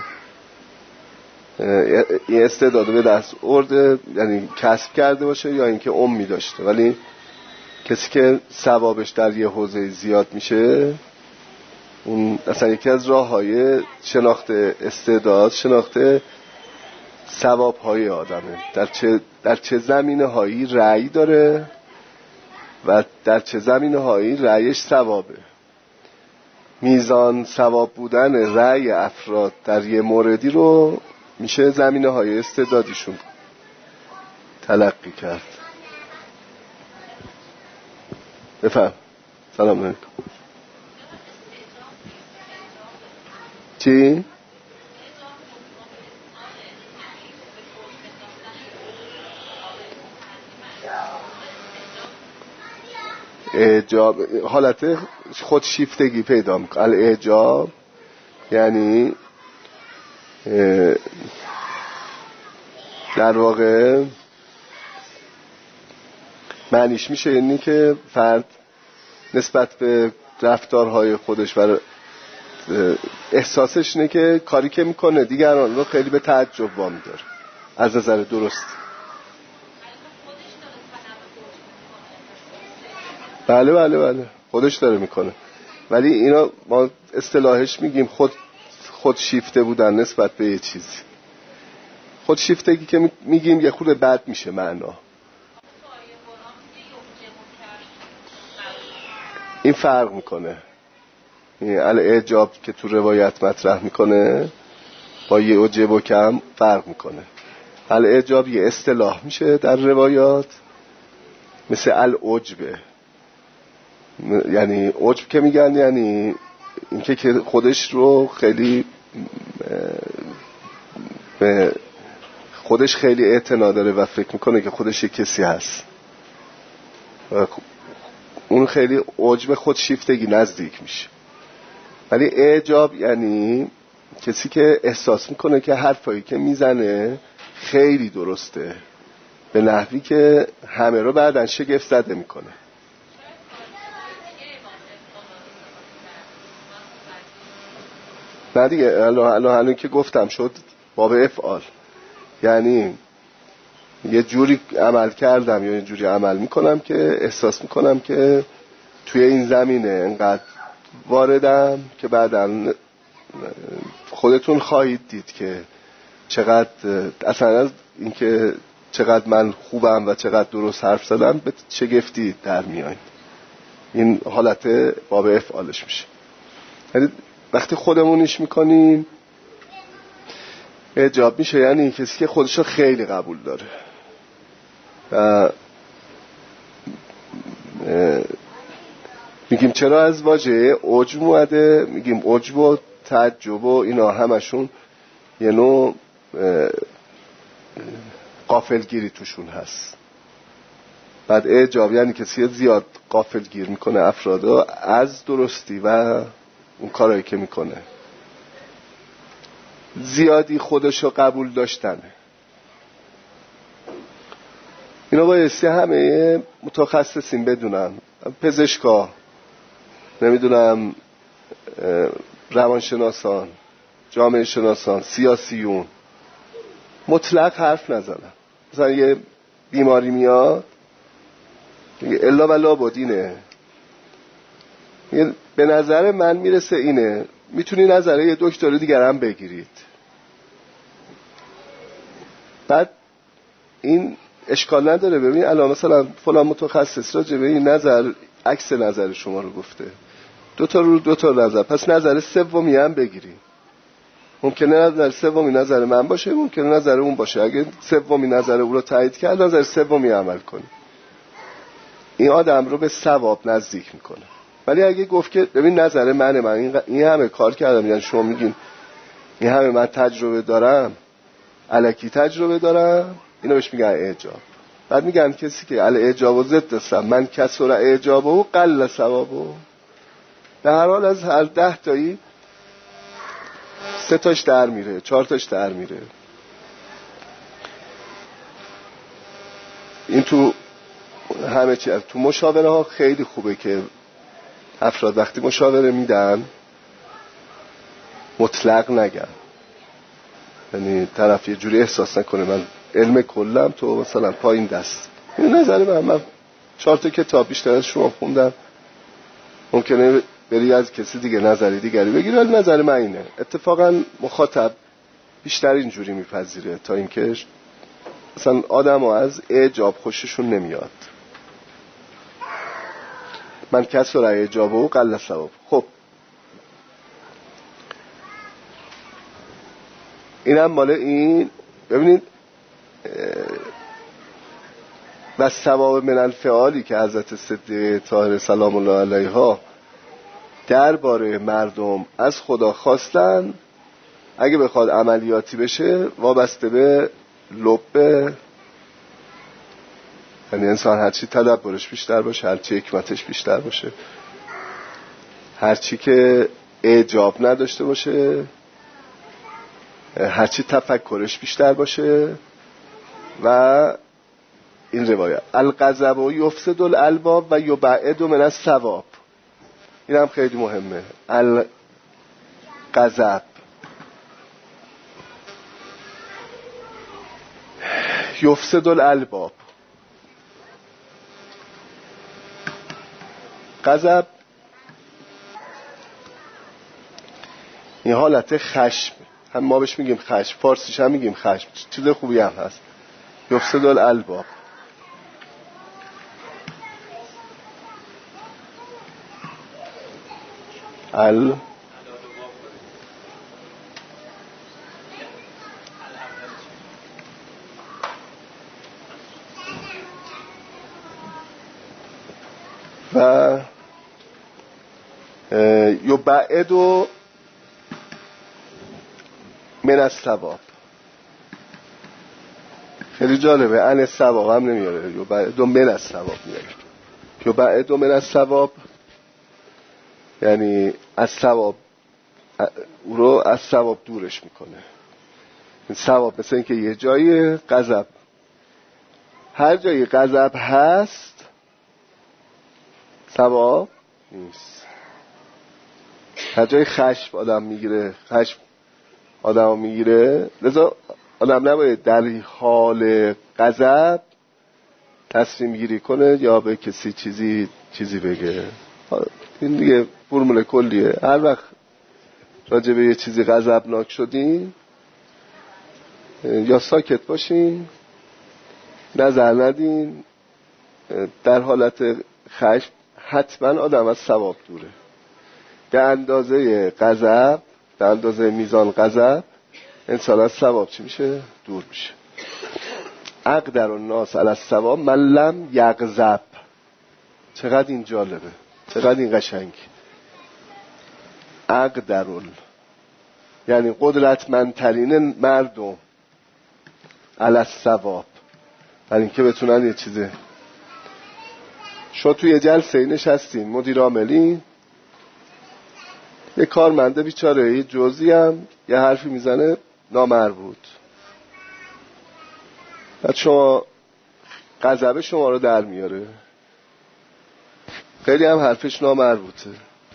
این استعداد به دست آورده، یعنی کسب کرده باشه، یا اینکه عمی داشته، ولی کسی که ثوابش در یه حوزه زیاد میشه، اون اصلا یکی از راه‌های شناخت استعداد شناخت ثواب‌های آدمه. در چه زمینه‌هایی رأی داره و در چه زمینه‌هایی رأیش ثوابه. میزان ثواب بودن رأی افراد در یه موردی رو میشه زمینه‌های استعدادیشون تلقی کرد. بفهم. سلام علیکم. چی؟ اعجاب حالت خودشیفتگی پیدا میکنه. الاعجاب یعنی در واقع معنیش میشه اینی که فرد نسبت به رفتارهای خودش و احساسش اینه که کاری که میکنه دیگران رو خیلی به تعجب وامی داره از نظر درست. بله خودش داره میکنه، ولی اینا ما اصطلاحش میگیم خودشیفته بودن نسبت به یه چیزی. خودشیفتگی که میگیم یه خورده بد میشه معنا. این فرق میکنه. الاعجاب که تو روایت مطرح میکنه با یه عجب و کم فرق میکنه. الاعجاب یه اصطلاح میشه در روایات، مثل العجبه. یعنی عجب که میگن یعنی اینکه که خودش رو خیلی به خودش خیلی اعتنا داره و فکر میکنه که خودش یک کسی هست. اون خیلی عجب خودشیفتگی نزدیک میشه. ولی اعجاب یعنی کسی که احساس میکنه که حرفایی که میزنه خیلی درسته، به نحوی که همه رو بعدن شگفت زده میکنه. نه دیگه الان که گفتم شد باب افعال، یعنی یه جوری عمل کردم یا یه جوری عمل میکنم که احساس میکنم که توی این زمینه انقدر واردم که بعداً خودتون خواهید دید که چقدر اصلا از اینکه چقدر من خوبم و چقدر درست حرف زدم به شگفتی در میایید. این حالت باب افعالش میشه. یعنی وقتی خودمونیش میکنیم اعجاب میشه، یعنی کسی که خودشو خیلی قبول داره و میگیم چرا از واژه عجب اومده. میگیم عجب و تعجب و اینا همشون یه نوع غافلگیری توشون هست. بعد اعجاب یعنی کسی زیاد غافلگیر میکنه افرادو از درستی و اون کارایی که میکنه، زیادی خودشو قبول داشتنه. اینا بایستی همه متخصصین بدونن، پزشکا، نمیدونم روانشناسان، جامعه شناسان، سیاسیون، مطلق حرف نزنن. مثلا یه بیماری میاد الا و لابدینه، به نظر من میرسه اینه، میتونی نظره یه دکتر دیگر هم بگیرید. بعد این اشکال نداره. ببین الان مثلا فلان متخصص راجع به این نظر عکس نظر شما رو گفته، دو تا نظر، پس نظر سومی هم بگیری. ممکنه نظر سومی نظر من باشه، ممکنه نظر اون باشه. اگه سومی نظر او رو تایید کرد، نظر سومی عمل کنی. این آدم رو به ثواب نزدیک میکنه. ولی اگه گفت که ببین نظر من این همه کار کردم، یعنی شما میگین این همه من تجربه دارم، الکی تجربه دارم، اینو بهش میگن اعجاب. بعد میگن کسی که الاعجاب و ضد است، من کسر اعجاب و قل ثوابه. در هر حال از هر 10 تایی 3 تاش در میره، 4 تاش در میره. این تو همه چی تو مشاوره ها خیلی خوبه که افراد وقتی مشاوره میدن مطلق نگن، یعنی طرف یه جوری احساس نکنه من علم کلم تو مثلا پایین دست. این نظر من 4 تا کتاب بیشتر از شما خوندم، ممکنه بری از کسی دیگه نظری دیگری بگیری، ولی نظر من اینه. اتفاقا مخاطب بیشتر اینجوری میپذیره تا اینکه مثلا آدم ها از اعجاب خوششون نمیاد. من کسر اعجاب و قل ثواب. خب اینم مال این. ببینید و ثواب من الفعالی که حضرت صدیقه طاهره سلام الله علیها درباره مردم از خدا خواستن، اگه بخواد عملیاتی بشه وابسته به لب، یعنی انسان هرچی تدبرش بیشتر باشه، هرچی حکمتش بیشتر باشه، هرچی که اعجاب نداشته باشه، هرچی تفکرش بیشتر باشه. و این روایت الغضب یفسد الالباب و یبعد من الثواب، این هم خیلی مهمه. الغضب یفسد الالباب، غضب این حالت خشم، هم ما بهش میگیم خشم، فارسیش هم میگیم خشم، چیز خوبی هم هست. یفسد الالباب، و یبعد من الثواب. خیلی جالبه، عن الثواب هم نمیاره، یبعد من الثواب میاره. یبعد من الثواب یعنی از ثواب، او رو از ثواب دورش میکنه. این ثواب مثل این که یه جایی غضب، هر جایی غضب هست ثواب نیست. هر جایی خشم آدم میگیره، خشم آدم میگیره، لذا آدم نباید در حال غضب تصمیم گیری کنه یا به کسی چیزی بگه. این دیگه فرمول کلیه. هر وقت راجع به یه چیزی غضبناک شدین یا ساکت باشین، نظر ندین. در حالت خشم حتما آدم از ثواب دوره. به اندازه غضب، به اندازه میزان غضب انسان از ثواب چی میشه؟ دور میشه. اقدر الناس علی الثواب من لم یغضب. چقدر این جالبه، چقدر این قشنگ. اقدرال یعنی قدرتمندترین مردم علی الثواب، برای اینکه بتونن یه چیزه. شما توی یه جلسه نشستین، مدیر عاملی یه کارمنده بیچاره، یه جزئی هم یه حرفی میزنه نامربوط، بعد شما غضب شما رو در میاره، خیلی هم حرفش نامربوطه.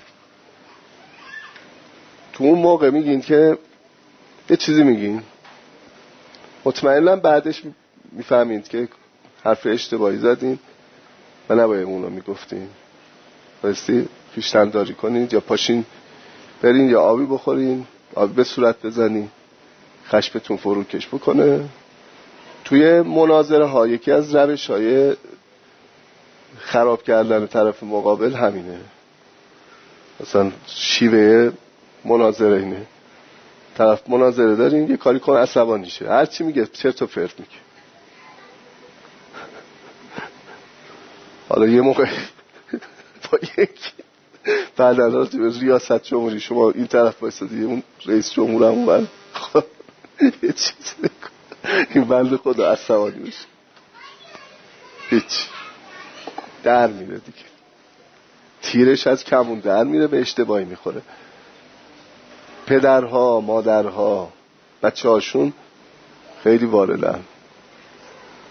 تو اون موقع میگین که یه چیزی میگین، مطمئنم بعدش میفهمید که حرف اشتباهی زدین و نباید اون رو میگفتین. بایستی خویشتن داری کنید، یا پاشین برین یا آبی بخورین، آبی به صورت بزنین، خشمتون فروکش بکنه. توی مناظره ها یکی از روش های خراب کردن طرف مقابل همینه. مثلا شیوه مناظره اینه، طرف مناظره دارین یه کاری کنه عصبانی شه، هر چی میگه چرت و پرت میگه. حالا یه موقع با یک بعد از ریاست جمهوری شما این طرف بایستادی، اون رئیس جمهور هم اون یه چیزی نکن، این بنده خدا عصبانی بشه، هیچ در میره دیگه، تیرش از کمون در میره، به اشتباهی میخوره. پدرها مادرها بچه هاشون خیلی واردن،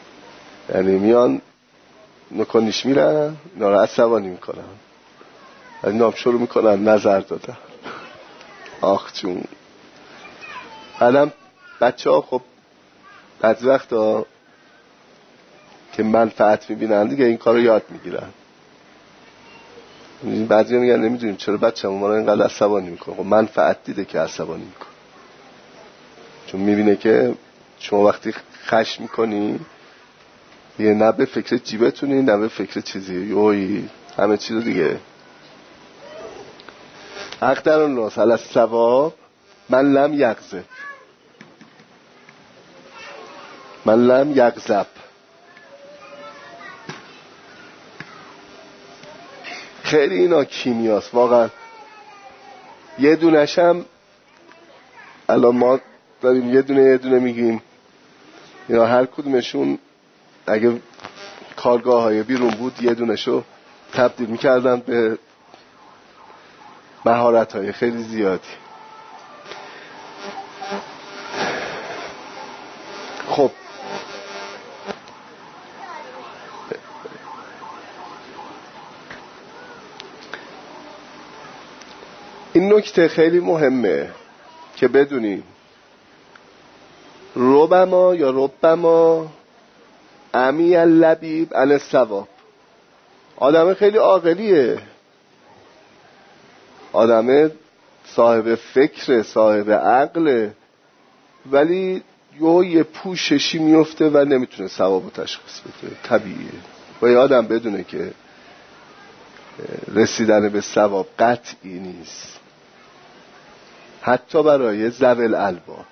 یعنی میان نکنیش میرن، اینا رو عصبانی میکنن. اینام شروع میکنن نظر دادن. آخ جون. بعدم بچه ها خب بعضی وقتا که منفعت میبینن دیگه این کار رو یاد میگیرن. بعضی میگن نمیدونیم چرا بچه‌مون ما رو اینقدر عصبانی میکنه. خب منفعت دیده که عصبانی میکنه، چون میبینه که شما وقتی خشم میکنی یه نه به فکر جیبتونی نه به فکر چیزی یوی همه چیز دیگه. اقدر الناس علی الصواب من لم یغضب من لم یغضب. خیلی اینا کیمیاست واقعا. یه دونش هم الان ما داریم یه دونه میگیم، یا هر کدومشون اگه کارگاه های بیرون بود یه دونشو تبدیل میکردن به مهارت های خیلی زیادی. خب این نکته خیلی مهمه که بدونیم ربما عمی اللبیب عن الصواب. آدم خیلی عاقلیه، آدم صاحب فکر، صاحب عقل، ولی یه پوششی میفته و نمیتونه صوابو تشخیص بده. طبیعیه. و یه آدم بدونه که رسیدن به صواب قطعی نیست، حتی برای ذوی الالباب.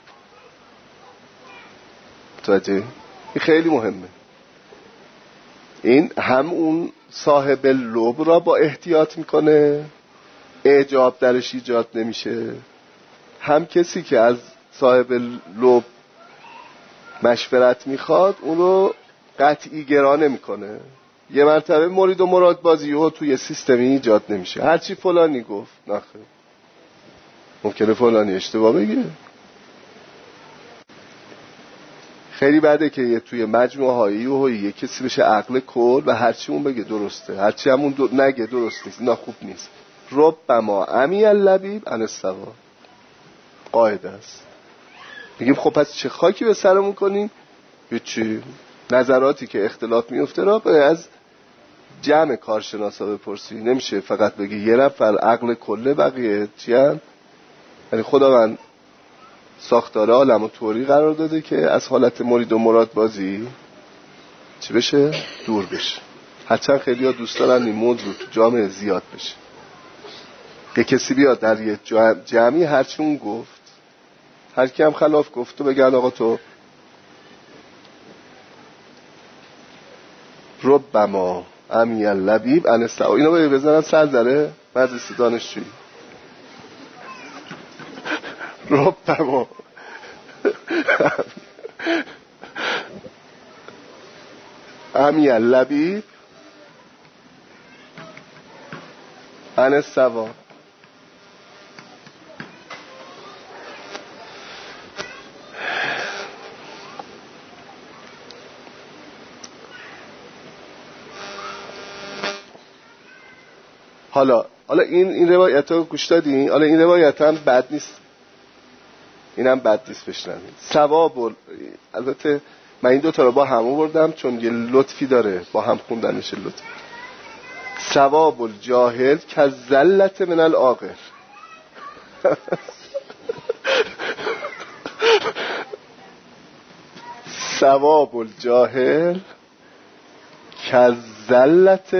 توجه؟ این خیلی مهمه. این هم اون صاحب لب را با احتیاط میکنه، اعجاب درش ایجاد نمیشه، هم کسی که از صاحب لب مشورت میخواد اون رو قطعی گرا نمیکنه. یه مرتبه مرید و مراد بازی ها توی سیستمی ایجاد نمیشه. هرچی فلانی گفت نخیر، ممکنه فلانی اشتباه بگه. خیلی بده که توی مجموعه هایی یه کسی بشه عقل کل و هرچی اون بگه درسته، هرچی همون نگه درست نیست. نه، خوب نیست. ربما عمی اللبیب عن الصواب قاعده است. میگیم خب پس چه خاکی به سرمون کنیم؟ هیچی. نظراتی که اختلاف میفته را باید از جمع کارشناسا بپرسی. نمیشه فقط بگی یه نفر عقل کله بقیه چی هم؟ یعنی خداوند ساختار عالم و طوری قرار داده که از حالت مرید و مراد بازی چی بشه؟ دور بشه. هرچند خیلی ها دوست دارن این موضوع تو جامعه زیاد بشه. یه کسی بیاد در یه جمعی هرچی اون گفت، هر کی هم خلاف گفت تو بگن آقا تو ربما عمی اللبیب عن الصواب. اینا باید بزنن سر زره مدرسه دانشجویی. ربما عمی اللبیب عن الصواب. حالا این روایت رو گوش دادین؟ حالا این روایت هم بد نیست، اینم بد نیست بشنوید. ثواب البته من این دوتا رو با هم آوردم چون یه لطفی داره با هم خوندنش. لطف ثواب الجاهل که زلت من العاقل. ثواب الجاهل که زلت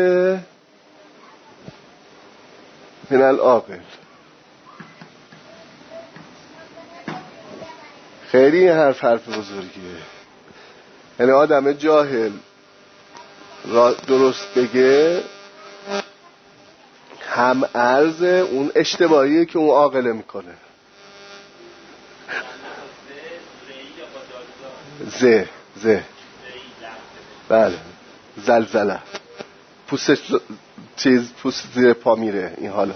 من العاقل. خیلی این حرف بزرگیه. یعنی آدم جاهل را درست بگه هم عرض اون اشتباهیه که اون عاقله میکنه. زه بله، زلزله، پوست زیر پا میره. این حالا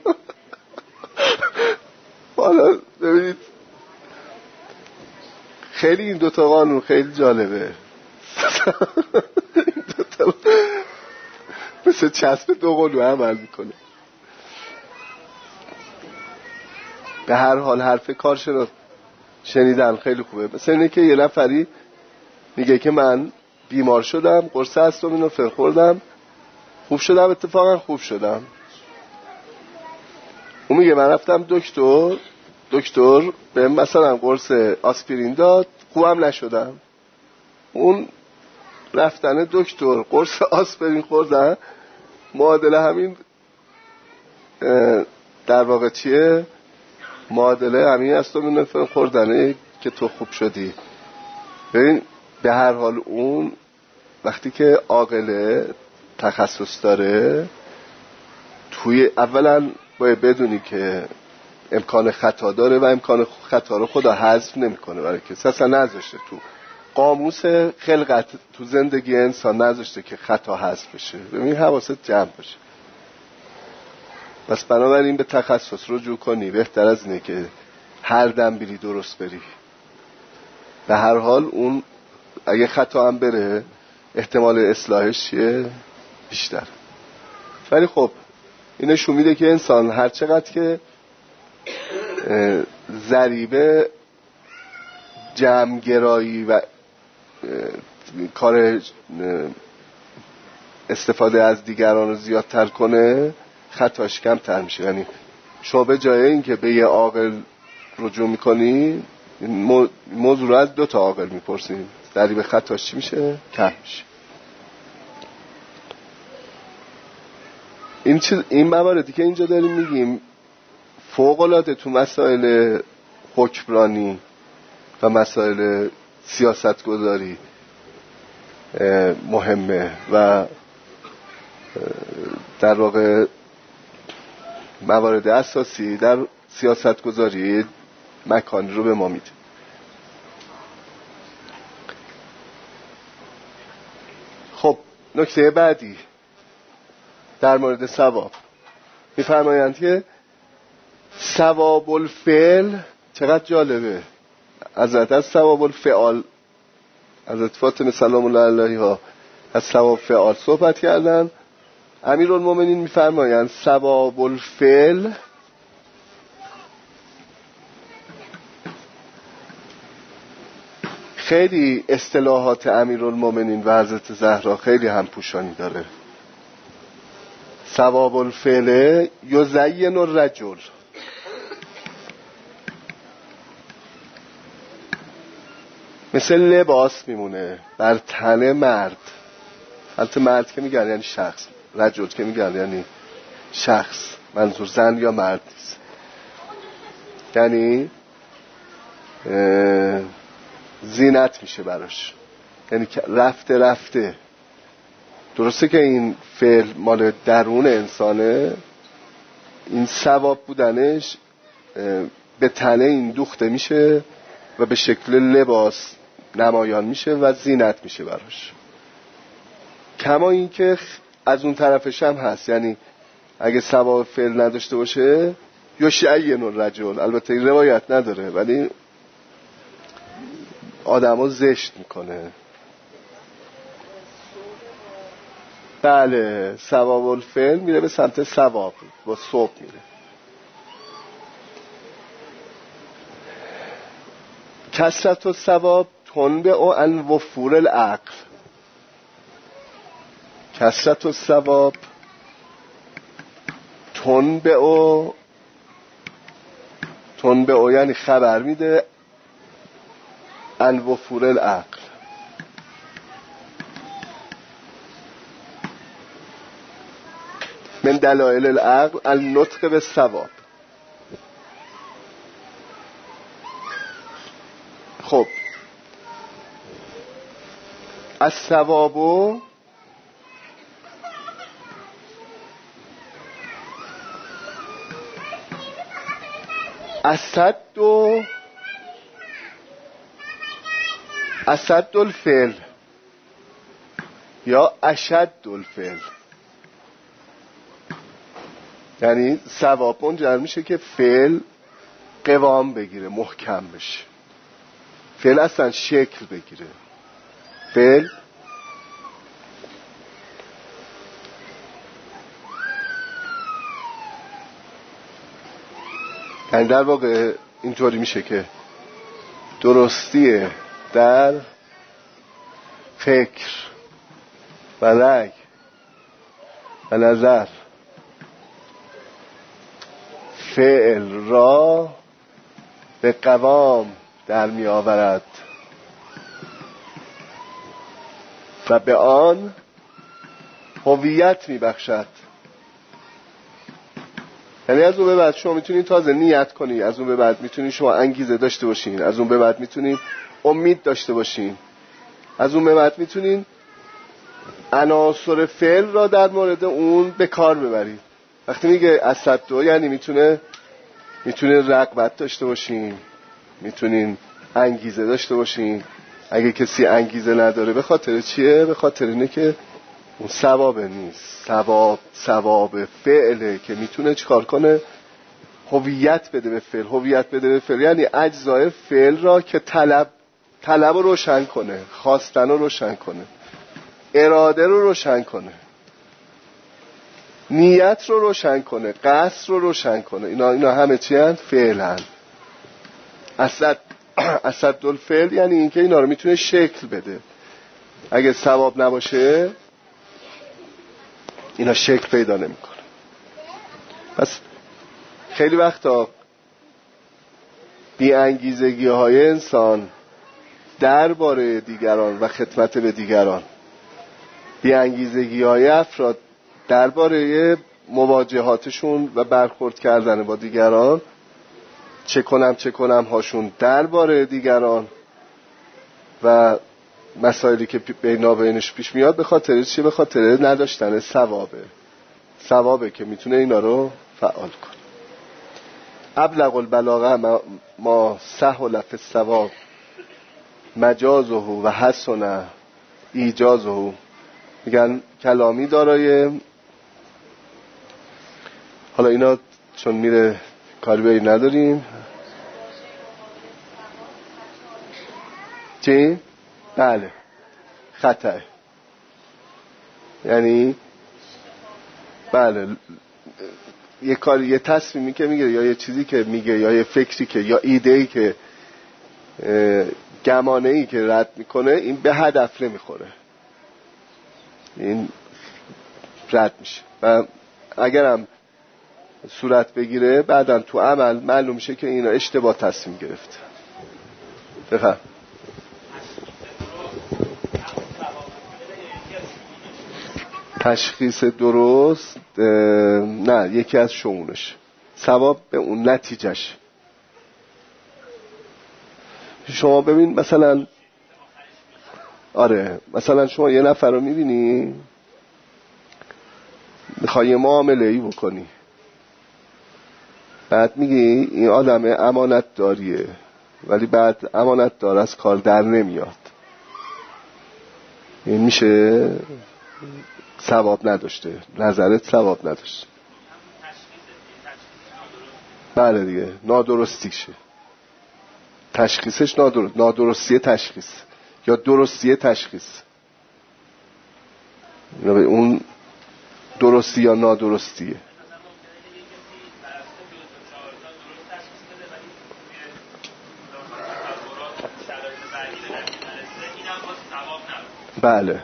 حالا ببینید خیلی این دوتا قانون خیلی جالبه. این دوتا مثل چسب دو قلو عمل میکنه. به هر حال حرف کارشناس شنیدن خیلی خوبه. مثل اینه که یه نفری میگه که من بیمار شدم، قرص آستامینوفن خوردم، خوب شدم، اتفاقا خوب شدم. اون میگه من رفتم دکتر به مثلا قرص آسپرین داد، خوبم نشدم. اون رفتن دکتر قرص آسپرین خوردن معادله همین در واقع چیه؟ معادله همین آستامینوفن خوردنه که تو خوب شدی. ببین به هر حال اون وقتی که عاقله تخصص داره، توی اولا باید بدونی که امکان خطا داره و امکان خطا رو خدا حذف نمیکنه برای کسی، اصلا نذاشته تو قاموس خلقت، تو زندگی انسان نذاشته که خطا حذف بشه. ببین حواست جمع باشه. بس بنابراین به تخصص رجوع کنی بهتر از اینه که هر دم بری درست بری. به هر حال اون اگه خطا هم بره احتمال اصلاحش چیه؟ بیشتر. ولی خب این نشون میده که انسان هر چقدر که ضریب جمع‌گرایی و کار استفاده از دیگران رو زیادتر کنه، خطاش کمتر میشه. یعنی شما به جای این که به یه عاقل رجوع میکنی، موضوع رو از 2 تا عاقل میپرسیم، ضریب خطاش چی میشه؟ کم میشه. این مواردی که اینجا داریم میگیم فوق‌العاده تو مسائل حکمرانی و مسائل سیاستگذاری مهمه و در واقع موارد اساسی در سیاستگذاری مکانی رو به ما میده. خب نکته بعدی در مورد ثواب میفرمایند که ثواب الفعل چقدر جالبه. حضرت از ثواب الفعال، حضرت فاطمه سلام الله علیها از ثواب فعال صحبت کردن. امیرالمومنین میفرمایند ثواب الفعل خیلی اصطلاحات امیرالمومنین و حضرت زهرا خیلی همپوشانی داره. ثواب الفعل یزین الرجل، مثل لباس میمونه بر تن مرد. البته مرد که میگن یعنی شخص، رجل که میگن یعنی شخص، منظور زن یا مرد نیست. یعنی زینت میشه براش، یعنی رفته. درسته که این فعل مال درون انسانه، این ثواب بودنش به تنه این دوخته میشه و به شکل لباس نمایان میشه و زینت میشه براش. کما این که از اون طرفش هم هست، یعنی اگه ثواب فعل نداشته باشه یشین الرجل، البته این روایت نداره ولی آدمو زشت میکنه. بله ثواب الفعل میره به سمت ثواب، با ثواب میره. کثرت الثواب تنبع عن وفور العقل. کثرت الثواب تنبع یعنی خبر میده عن وفور العقل. من دلائل العقل النطق بالثواب. خب الثواب اسد الفعل یا اشد الفعل، یعنی ثواب منجر میشه که فعل قوام بگیره، محکم بشه. فعل اصلا شکل بگیره. فعل یعنی در واقع اینطوری میشه که درستی در فکر و رأی و نظر فعل را به قوام در می آورد و به آن هویت می بخشد. یعنی از اون به بعد شما میتونید تازه نیت کنی، از اون به بعد میتونید شما انگیزه داشته باشین، از اون به بعد میتونید امید داشته باشین، از اون به بعد میتونید عناصر فعل را در مورد اون به کار ببرید. وقتی میگه اصدو یعنی میتونه رغبت داشته باشین، میتونین انگیزه داشته باشین. اگه کسی انگیزه نداره به خاطر چیه؟ به خاطر اینه که اون ثواب نیست. ثواب فعله که میتونه چیکار کنه؟ هویت بده به فعل. هویت بده به فعل یعنی اجزای فعل را که طلب رو روشن کنه، خواستن رو روشن کنه، اراده رو روشن کنه، نیت رو روشن کنه، قصد رو روشن کنه. اینا همه چی هست؟ فعل هست. اسدالفعل یعنی اینکه اینا رو میتونه شکل بده. اگه ثواب نباشه اینا شکل پیدا نمیکنه. پس خیلی وقتا بی انگیزگی های انسان درباره دیگران و خدمت به دیگران، بی انگیزگی های افراد درباره مواجهاتشون و برخورد کردن با دیگران، چه کنم هاشون درباره دیگران و مسائلی که بینش پیش میاد، به خاطر چی؟ به خاطر نداشتن ثوابه که میتونه اینا رو فعال کنه. ابلغ البلاغه ما سهل فی الثواب مجازه و حسن ایجازه. میگن کلامی دارای، حالا اینا چون میره کاری به این نداریم. چی؟ بله خطأ، یعنی بله یه کاری، یه تصمیمی که میگه یا یه چیزی که میگه یا یه فکری که یا ایده‌ای که گمانه‌ای که رد میکنه، این به هدف نمیخوره، این رد میشه و اگرم صورت بگیره بعدم تو عمل معلوم میشه که اینا اشتباه تصمیم گرفته. بفهم. تشخیص درست نه، یکی از شؤونش. ثواب به اون نتیجهش. شما ببین مثلا مثلا شما یه نفر رو میبینی میخوای یه معامله ای بکنی، بعد میگی این آدم امانت داریه، ولی بعد امانت دار از کار در نمیاد، این میشه ثواب نداشته، نظرت ثواب نداشته. بله دیگه، نادرستیشه، تشخیصش نادرستی تشخیص یا درستی تشخیص. اون درستی یا نادرستیه. بله.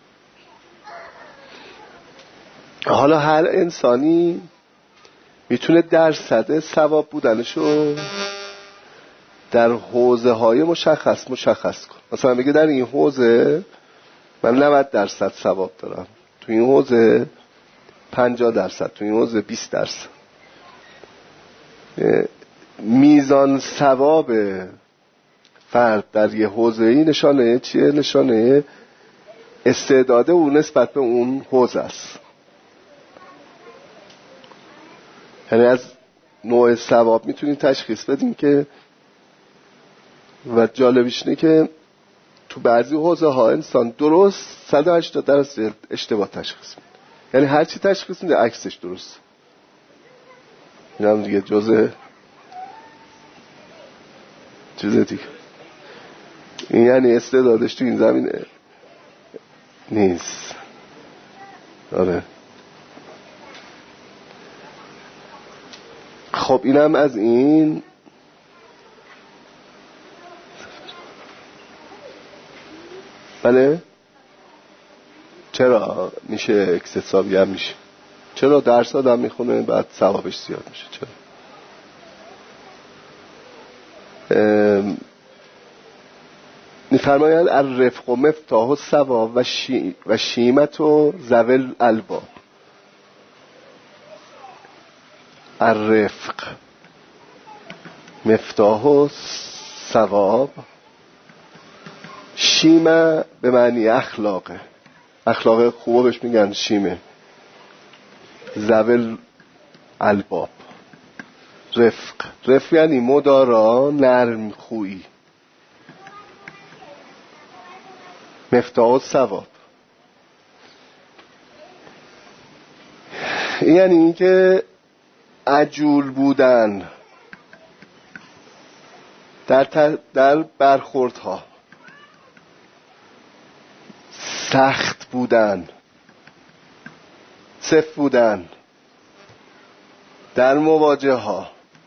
حالا هر انسانی میتونه درصد ثواب بودنشو در حوزه های مشخص کن. مثلا بگه در این حوزه من 90% ثواب دارم، تو این حوزه 50%، تو این حوزه 20%. میزان ثواب فرد در یه حوزه‌ای نشانه چیه؟ نشانه استعداد او نسبت به اون حوزه است. یعنی از نوع ثواب میتونید تشخیص بدین که، و جالبیش اینه که تو بعضی حوزه ها انسان درست 180% اشتباه تشخیص میده. یعنی هر چی تشخیص میده عکسش درست. این هم دیگه جزء دیگه. این یعنی استعدادش تو این زمینه نیست. آره. خب اینم از این. بله چرا میشه اکتسابی هم میشه؟ چرا درس آدم میخونه بعد ثوابش زیاد میشه؟ چرا؟ میفرماید الرفق و مفتاح و ثواب و شیمت و ذوی الالباب. الرفق مفتاح و ثواب، شیمه به معنی اخلاقه، اخلاق خوبه بهش میگن شیمه. ذوی الالباب، رفق یعنی مدارا، نرم خویی. مفتاح و ثواب یعنی این که عجول بودن در برخوردها، سخت بودن، صف بودن در مواجهه ها،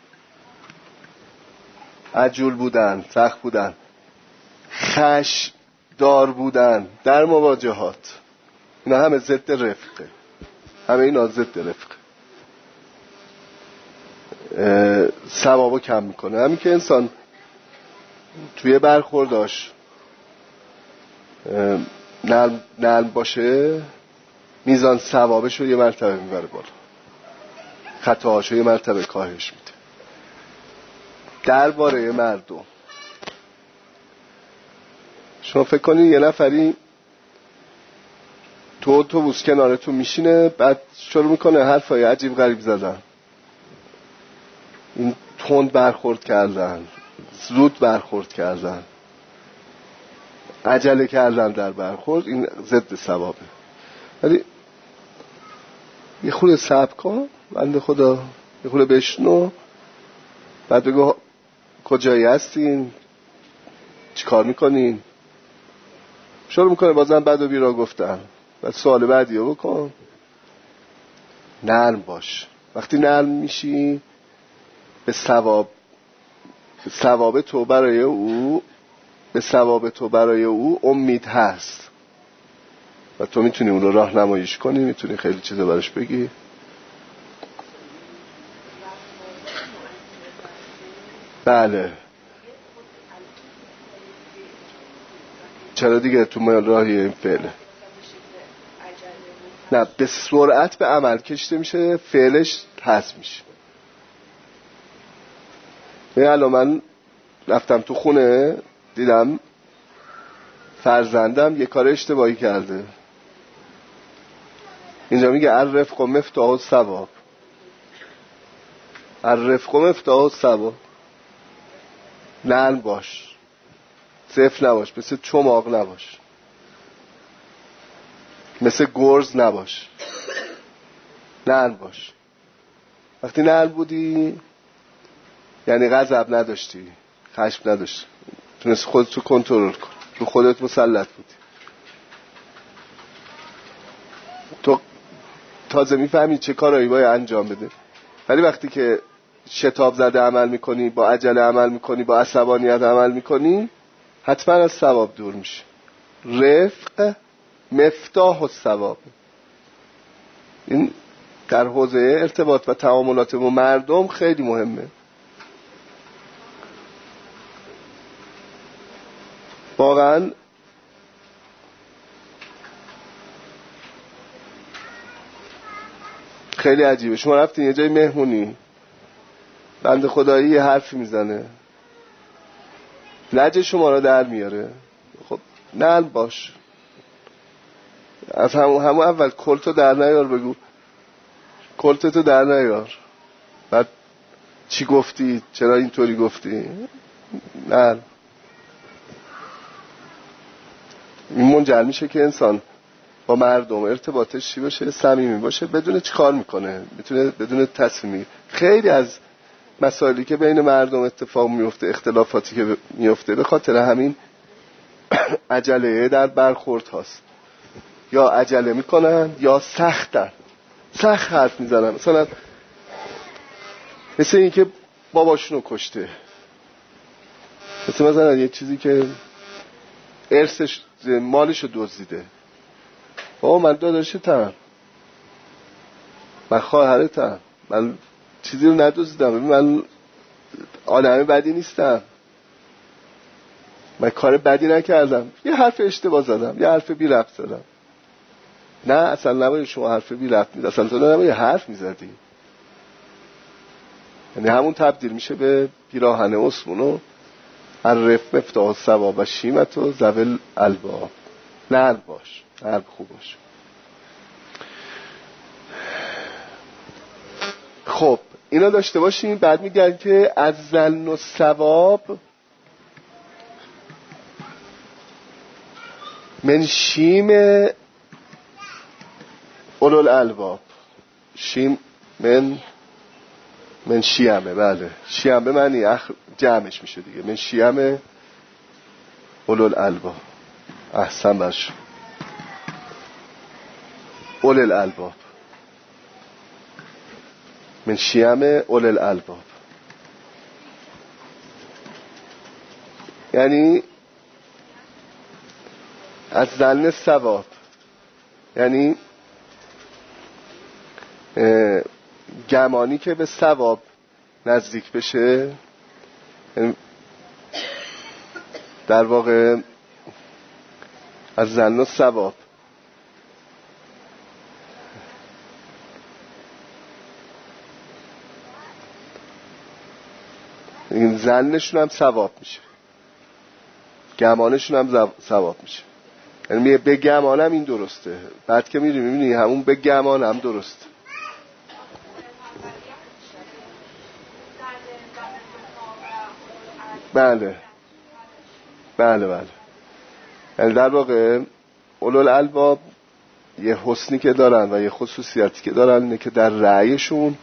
عجول بودن، سخت بودن، خشم دار بودن در مواجهات. اینا همه ضد رفقه، همه اینا ضد رفقه. ثوابو کم میکنه. همین که انسان توی برخورداش نرم باشه، میزان ثوابش رو یه مرتبه میبره بالا، خطاهاش رو یه مرتبه کاهش میده. درباره مردم شما فکر کنید یه نفری تو اتوبوس کنارتون میشینه، بعد شروع میکنه حرفای عجیب غریب زدن، این تند برخورد کردن، زود برخورد کردن، عجله کردن در برخورد، این ضد ثوابه. ولی یه خورده صبر کن بنده خدا، یه خورده بشنو، بعد بگو کجایی هستین، چی کار میکنین. شروع میکنه بازم بد و بیرا گفتن، بعد سوال بعدی رو بکن. نرم باش. وقتی نرم میشی به ثواب تو برای او، به ثواب تو برای او امید هست و تو میتونی اون رو راهنماییش کنی، میتونی خیلی چیزا براش بگی. بله چرا دیگه تو راهی این فعله. نه به سرعت به عمل کشیده میشه، فعلش حذف میشه. الان من رفتم تو خونه دیدم فرزندم یه کار اشتباهی کرده، اینجا میگه الرفق و مفتاح و ثواب. الرفق و مفتاح و ثواب، نرم باش، صفر نباش، مثل چماق نباش، مثل گرز نباش، نرم باش. وقتی نرم بودی یعنی غضب نداشتی، خشم نداشتی، تونستی خودتو کنترل کن، رو خودت مسلط بودی. تو تازه میفهمی چه کارایی باید انجام بده. ولی وقتی که شتاب زده عمل میکنی، با عجله عمل میکنی، با عصبانیت عمل میکنی، حتما از ثواب دور میشه. رفق مفتاح الثواب. این در حوزه ارتباط و تعاملات با مردم خیلی مهمه. واقعا خیلی عجیبه. شما رفتین یه جای مهمونی، بنده خدایی یه حرفی میزنه، لجه شما را در میاره. خب نرم باش، از همون اول کلتو در نیار، بگو کلتو در نیار، بعد چی گفتی، چرا اینطوری گفتی. نرم. این منجر میشه که انسان با مردم ارتباطش چی باشه، صمیمی باشه، بدون چی کار میکنه، میتونه بدون تصمیمی. خیلی از مسائلی که بین مردم اتفاق میفته، اختلافاتی که میفته، به خاطر همین عجله در برخورد هاست، یا عجله میکنن یا سخت حرف میزنن. مثل این که باباشونو کشته، مثلا یه چیزی که ارثش مالشو دزدیده. بابا من داداشتم، من خواهرتم، من چیزی رو ندزدیدم، من آدم بدی نیستم، من کار بدی نکردم، یه حرف اشتباه زدم، یه حرف بی ربط زدم. نه اصلا نباید شما حرف بی ربط میزد، اصلا تو نباید حرف میزدی. یعنی همون تبدیل میشه به پیراهن اسمونو عرف مفتاح الثواب و شیمت و زول الباب. نرم باش، نرم خوب باش. خب اینا داشته باشیم. بعد میگن که از ظن و ثواب من شیم اولو الالباب. شیم من شیمه، بله شیمه معنی جمعش میشه دیگه، من شیمه اولو الالباب. احسن باش، اولو الالباب، من شیمه اولو الالباب. یعنی از ظن ثواب، یعنی گمانی که به ثواب نزدیک بشه، در واقع از ظن و ثواب. این ظنشون هم ثواب میشه، گمانشون هم ثواب میشه. یعنی به گمانم این درسته، بعد که میبینی همون به گمانم درسته. بله بله بله. یعنی در واقع اولو الالباب یه حسنی که دارن و یه خصوصیتی که دارن اینه که در رأیشون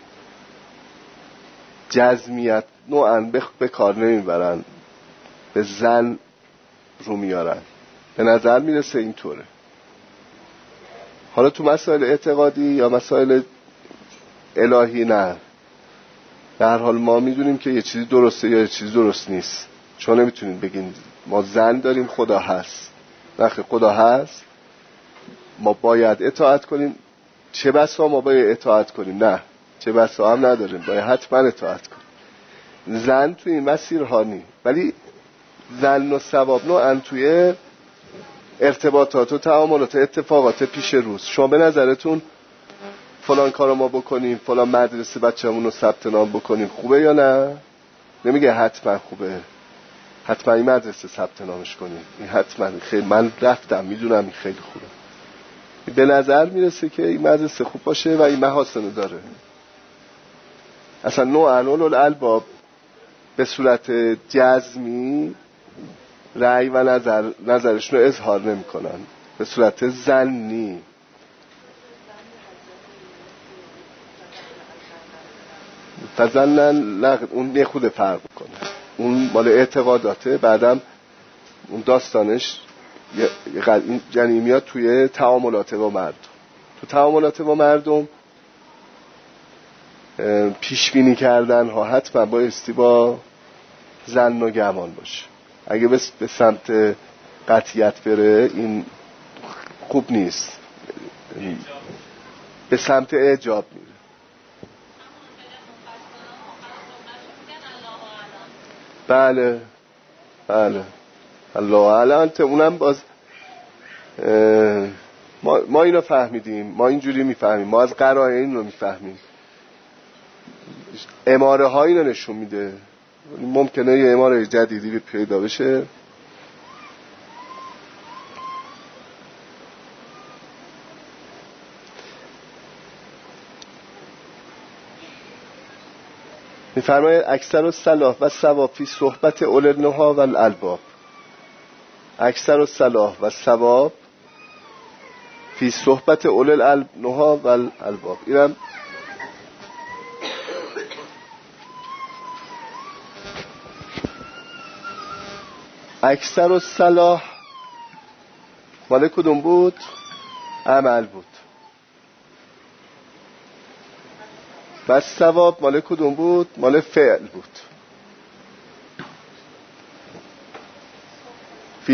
جزمیت نوعاً به کار نمیبرن، به ظن رو میارن. به نظر میرسه اینطوره. حالا تو مسائل اعتقادی یا مسائل الهی نه، در هر حال ما میدونیم که یه چیزی درسته یا یه چیزی درست نیست. چون نمیتونیم بگین ما ظن داریم خدا هست. نه خدا هست، ما باید اطاعت کنیم. چه بسا ما باید اطاعت کنیم، نه چه بسا هم نداریم، باید حتما اطاعت کنیم. ظن توی این مسیرها نی، ولی ظن و ثواب نوعاً توی ارتباطات و تعاملات اتفاقات پیش روز. شما به نظرتون فلان کارو ما بکنیم، فلان مدرسه بچه‌مون رو ثبت نام بکنیم خوبه یا نه؟ نمیگه حتما خوبه، حتما این مدرسه ثبت نامش کنیم، این حتما خیلی من رفتم میدونم این خیلی خوبه. به نظر میرسه که این مدرسه خوب باشه و این محاسن داره. اصلا نوعاً اولو الالباب به صورت جزمی رأی و نظرشون رو اظهار نمی کنن، به صورت ظنی. فظنن اون یه خود فرق کنه، اون مال اعتقاداته. بعدم اون داستانش یعنی میاد توی تعاملات با مردم. تو تعاملات با مردم پیش بینی کردن ها حتما بایستی با ظن و گمان باشه. اگه به سمت قطعیت بره این خوب نیست، به سمت اعجاب میره. بله بله الله اعلم. اونم باز ما اینو فهمیدیم، ما اینجوری میفهمیم، ما از قرائن رو میفهمیم. اماره ها اینو نشون میده. ممکنه یه اماره جدیدی پیدا بشه. میفرماید اکثر الصلاح و ثواب فی صحبت اولي النهی و الالباب. اکثر الصلاح و ثواب فی صحبت اولي النهی و الالباب. اینم اکثر الصلاح مال کدوم بود؟ عمل بود. و ثواب مال کدوم بود؟ مال فعل بود. فی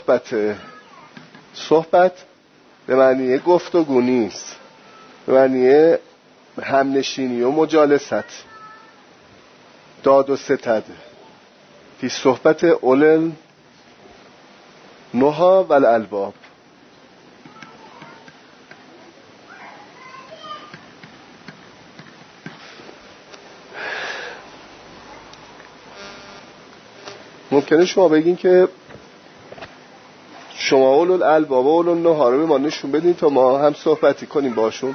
صحبت به معنی گفتگو نیست، به معنی همنشینی و مجالست، داد و ستد. فی صحبت اولل نها و الالباب. ممکنه شما بگین که شما اولل الباب و اولل نها رو به ما نشون بدین تا ما هم صحبتی کنیم باشون.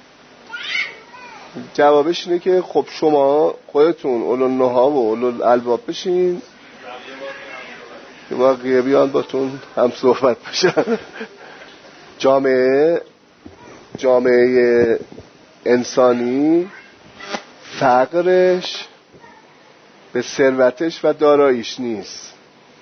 جوابش اینه که خب شما خودتون اولل نها و اولل الباب بشین که بقیه بیان باتون هم صحبت بشن. جامعه انسانی فقرش به ثروتش و داراییش نیست،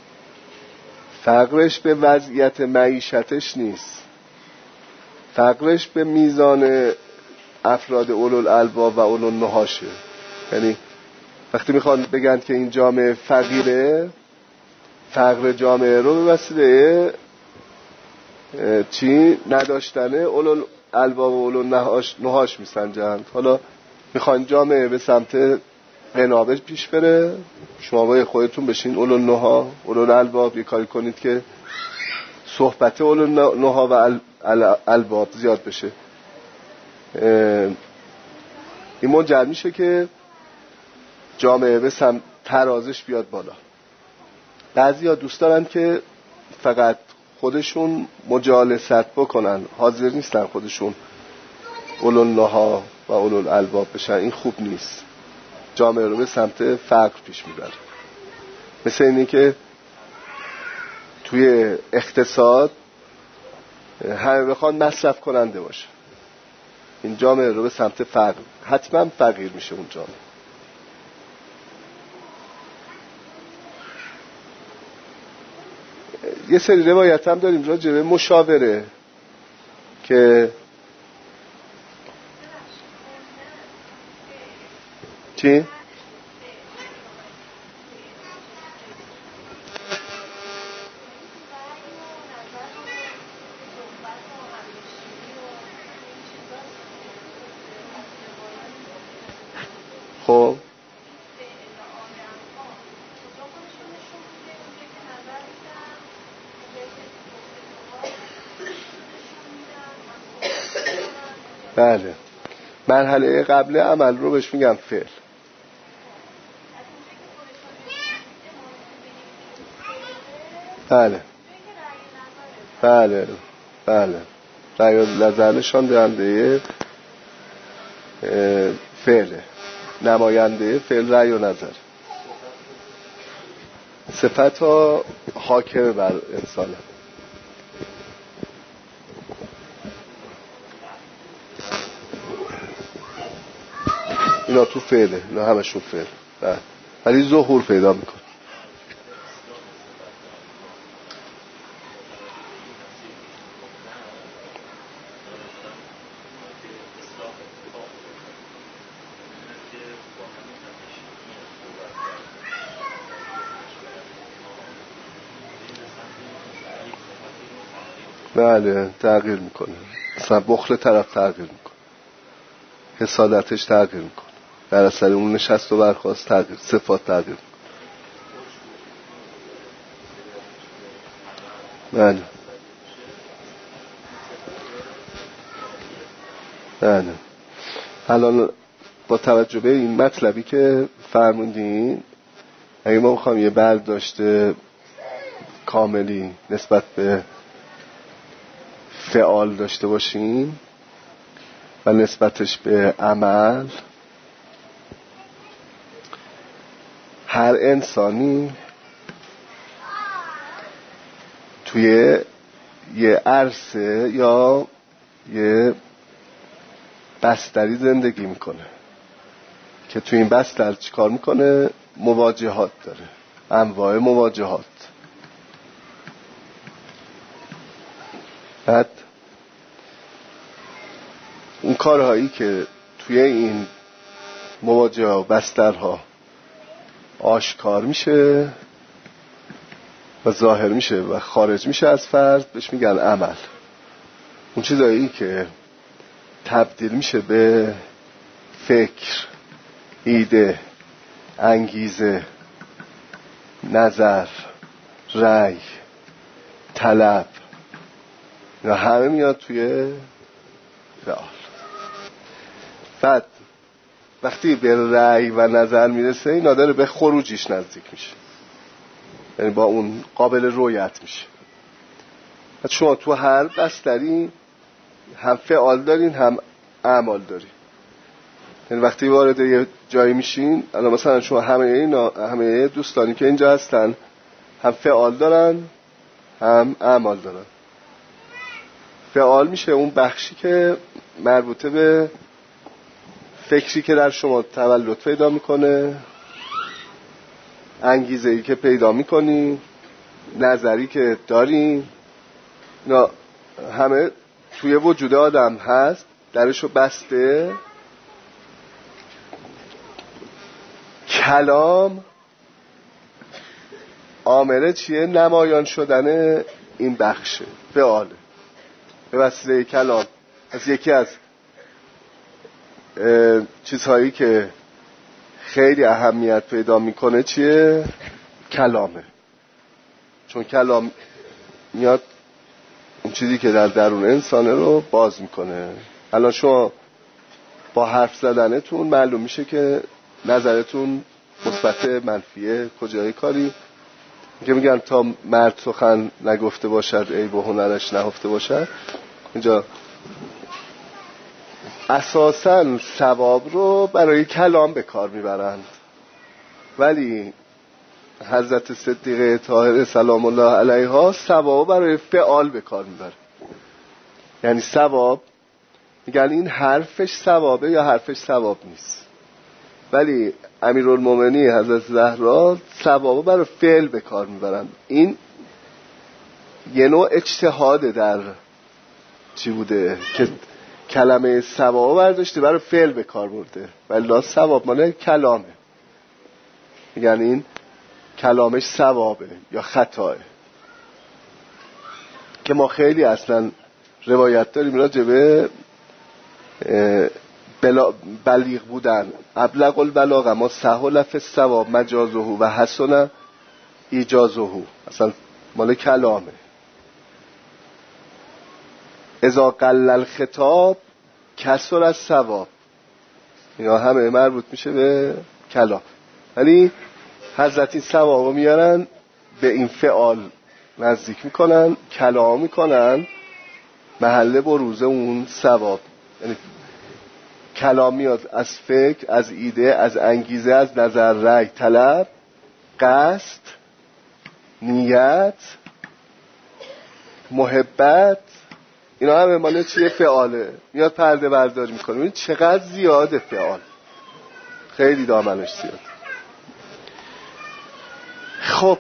فقرش به وضعیت معیشتش نیست، فقرش به میزان افراد اولل الباب و اولل نهاشه. یعنی وقتی میخوان بگن که این جامعه فقیره، فقر جامعه رو به وسیله نداشتن اولل الباب و اولل نهاش میسنجند. حالا میخوان جامعه به سمت قنابش پیش بره، شما باید خودتون بشین اولل نها اولل الباب، یه کاری کنید که صحبت اولل نها و الباب زیاد بشه. این منجر میشه که جامعه به سمت ترازش بیاد بالا. بعضیا دوست دارن که فقط خودشون مجالست بکنن، حاضر نیستن خودشون اولل نها و اولل الباب بشن. این خوب نیست، جامعه رو به سمت فقر پیش میبره. مثل اینی که توی اقتصاد همه بخوان مصرف کننده باشه، این جامعه رو به سمت فقر، حتما فقیر میشه اون جامعه. یه سری روایت هم داریم راجع به مشاوره که چی؟ خب بله، مرحله قبل عمل رو بهش میگم فعل. بله بله بله، رأی نظر نشان دهنده فعله، نماینده فعل رأی و نظر. صفت ها حاکم بر انسانه. اینا تو فعله، اینا همشون فعل، ولی ظهور پیدا میکن. بله تغییر میکنه، مثلا بخل طرف تغییر میکنه، حسادتش تغییر میکنه، در اثر اون نشست و برخاست تغییر، صفات تغییر میکنه. بله بله. الان با توجه به این مطلبی که فرمودین، اگه ما بخوام یه برداشت کاملی نسبت به فعال داشته باشیم و نسبتش به عمل، هر انسانی توی یه عرصه یا یه بستری زندگی میکنه که توی این بستر چیکار میکنه؟ مواجهات داره، انواع مواجهات. بعد اون کارهایی که توی این مواجهه و بسترها آشکار میشه و ظاهر میشه و خارج میشه از فرد بهش میگن عمل. اون چیزایی که تبدیل میشه به فکر، ایده، انگیزه، نظر، رأی، طلب، یا همه میاد توی فعال. بعد وقتی به رأی و نظر میرسه اینا داره به خروجیش نزدیک میشه، یعنی با اون قابل رویت میشه. بعد شما تو هر بستری هم فعال دارین هم اعمال دارین. یعنی وقتی وارد یه جایی میشین، الان مثلا شما همه دوستانی که اینجا هستن هم فعال دارن هم اعمال دارن. فعال میشه اون بخشی که مربوطه به فکری که در شما تولد پیدا میکنه، انگیزه‌ای که پیدا میکنی، نظری که داری، اینا همه توی وجود آدم هست، درشو بسته. کلام عامل چیه؟ نمایان شدن این بخشه، فعاله. به وسیله کلام از یکی از چیزهایی که خیلی اهمیت پیدا میکنه چیه؟ کلامه. چون کلام میاد اون چیزی که در درون انسانه رو باز میکنه. الان شما با حرف زدنتون معلوم میشه که نظرتون مثبت منفیه، کجای کاری که میگن تا مرد سخن نگفته باشد عیب و هنرش نهفته باشد. اینجا اساساً ثواب رو برای کلام به کار میبرند، ولی حضرت صدیقه طاهره سلام الله علیها ثواب برای فعال به کار میبره. یعنی ثواب میگن این حرفش ثوابه یا حرفش ثواب نیست، ولی امیرالمومنین حضرت زهرا ثواب برای فعل به کار میبرن. این یه نوع اجتهاد در چی بوده که کلمه ثواب برداشته برای فعل به کار برده، ولی لا ثواب مال کلامه. میگن این کلامش ثوابه یا خطاه. که ما خیلی اصلا روایت داریم راجع به بلیغ بودن. ابلغ البلاغ ما سهل فی الثواب مجازه و حسن ایجازه، اصلا مال کلامه. اذا قل الخطاب کسر الثواب، اینا همه مربوط میشه به کلام. ولی حضرت این ثوابو میارن به این فعال نزدیک میکنن، کلام میکنن محل بروز اون ثواب. یعنی کلام میاد از فکر، از ایده، از انگیزه، از نظر، رأی، طلب، قصد، نیت، محبت، اینا همه مال چیه؟ فعاله. میاد پرده برداری میکنه. این چقدر زیاده فعال، خیلی دامنش زیاد. خب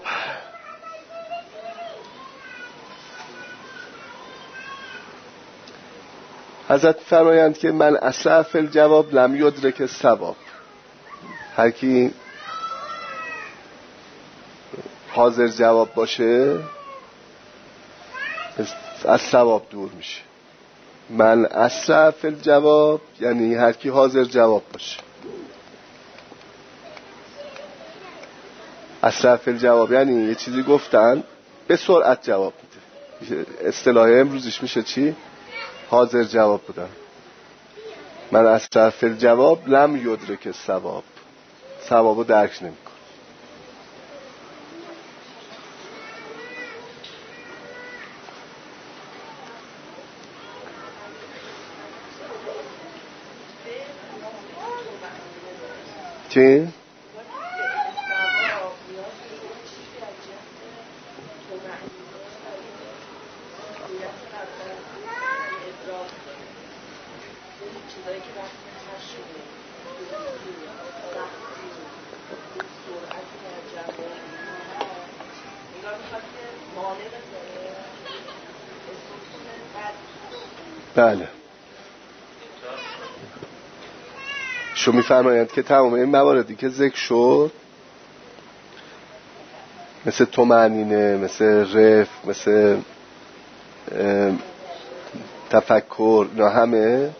حضرت فرمایند که من اسرع فی الجواب لم یدرک الثواب. هر کی حاضر جواب باشه از ثواب دور میشه. من اسرع فی الجواب یعنی هر کی حاضر جواب باشه. اسرع فی الجواب یعنی یه چیزی گفتن به سرعت جواب میده. اصطلاح امروزش میشه چی؟ حاضر جواب بودن. من اسرع فی الجواب لم یدرک الثواب، ثوابو درک نمیکنه. چی؟ بله. شو میفرمایند که تمام این مواردی که ذکر شد، مثل طمأنینه، مثل رفق، مثل تفکر، اینا همه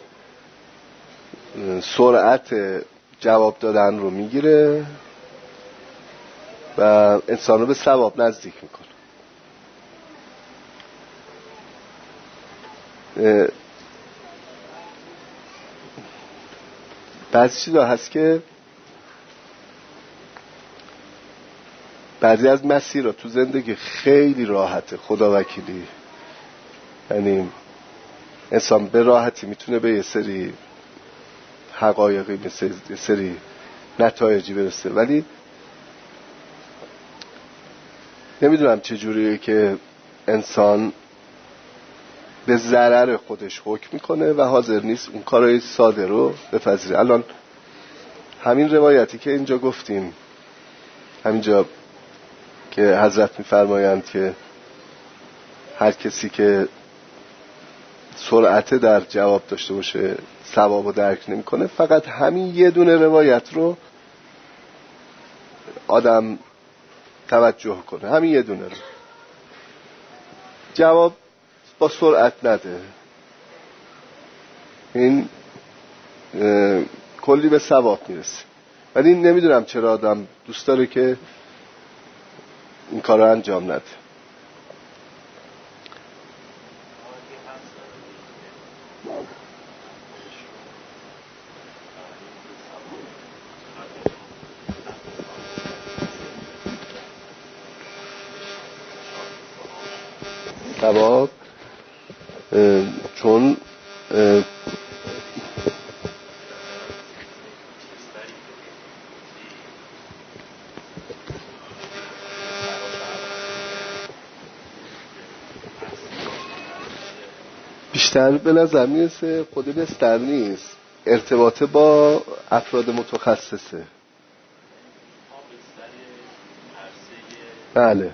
سرعت جواب دادن رو میگیره و انسان رو به ثواب نزدیک میکنه. بعضی چیزا هست که بعضی از مسیرها تو زندگی خیلی راحته، خدا وکیلی، یعنی انسان به راحتی میتونه به یه سری حقایقی، مثل یه سری نتایجی برسه، ولی نمیدونم چجوریه که انسان به ضرر خودش حکم میکنه و حاضر نیست اون کارهای ساده رو بپذیره. الان همین روایتی که اینجا گفتیم، همینجا که حضرت میفرمایند که هر کسی که سرعت در جواب داشته باشه ثواب رو درک نمیکنه، فقط همین یه دونه روایت رو آدم توجه کنه، همین یه دونه رو، جواب با سرعت نده، این کلی به ثواب میرسه. ولی نمیدونم چرا آدم دوست داره که این کار رو انجام نده. ثواب چون بیشتر به نظر میرسه خود بستر نیست، ارتباط با افراد متخصصه. بله،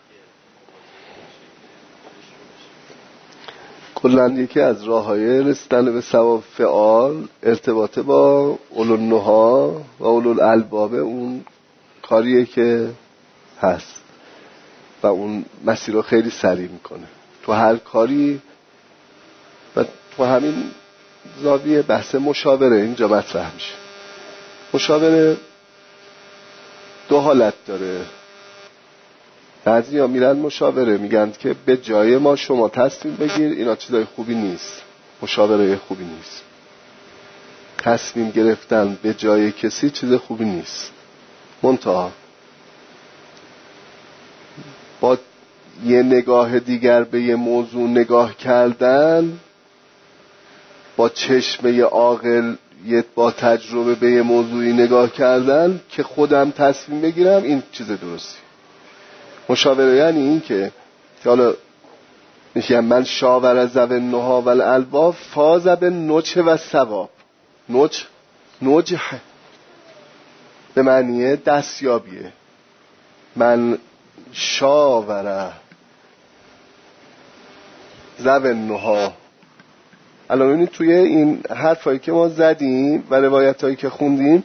کلاً یکی از راه‌های رسیدن به ثواب فعال ارتباط با اولوالنهی و اولوالالباب، اون کاریه که هست و اون مسیر رو خیلی سریع میکنه تو هر کاری. و تو همین زاویه بحث مشاوره اینجا مطرح میشه. مشاوره دو حالت داره. بعضیا میرن مشاوره میگن که به جای ما شما تصمیم بگیر، اینا چیزای خوبی نیست، مشاوره خوبی نیست. تصمیم گرفتن به جای کسی چیز خوبی نیست. منتها با یه نگاه دیگر به یه موضوع نگاه کردن، با چشم عاقل با تجربه به یه موضوعی نگاه کردن که خودم تصمیم بگیرم، این چیز درستی. مشاوره یعنی این که حالا میگم من شاور ذو النهی و الالباب فاز به نجح و ثواب. نجح به معنی دستیابیه. من شاور ذو النهی، الان ببینید توی این حرفایی که ما زدیم و روایتایی که خوندیم،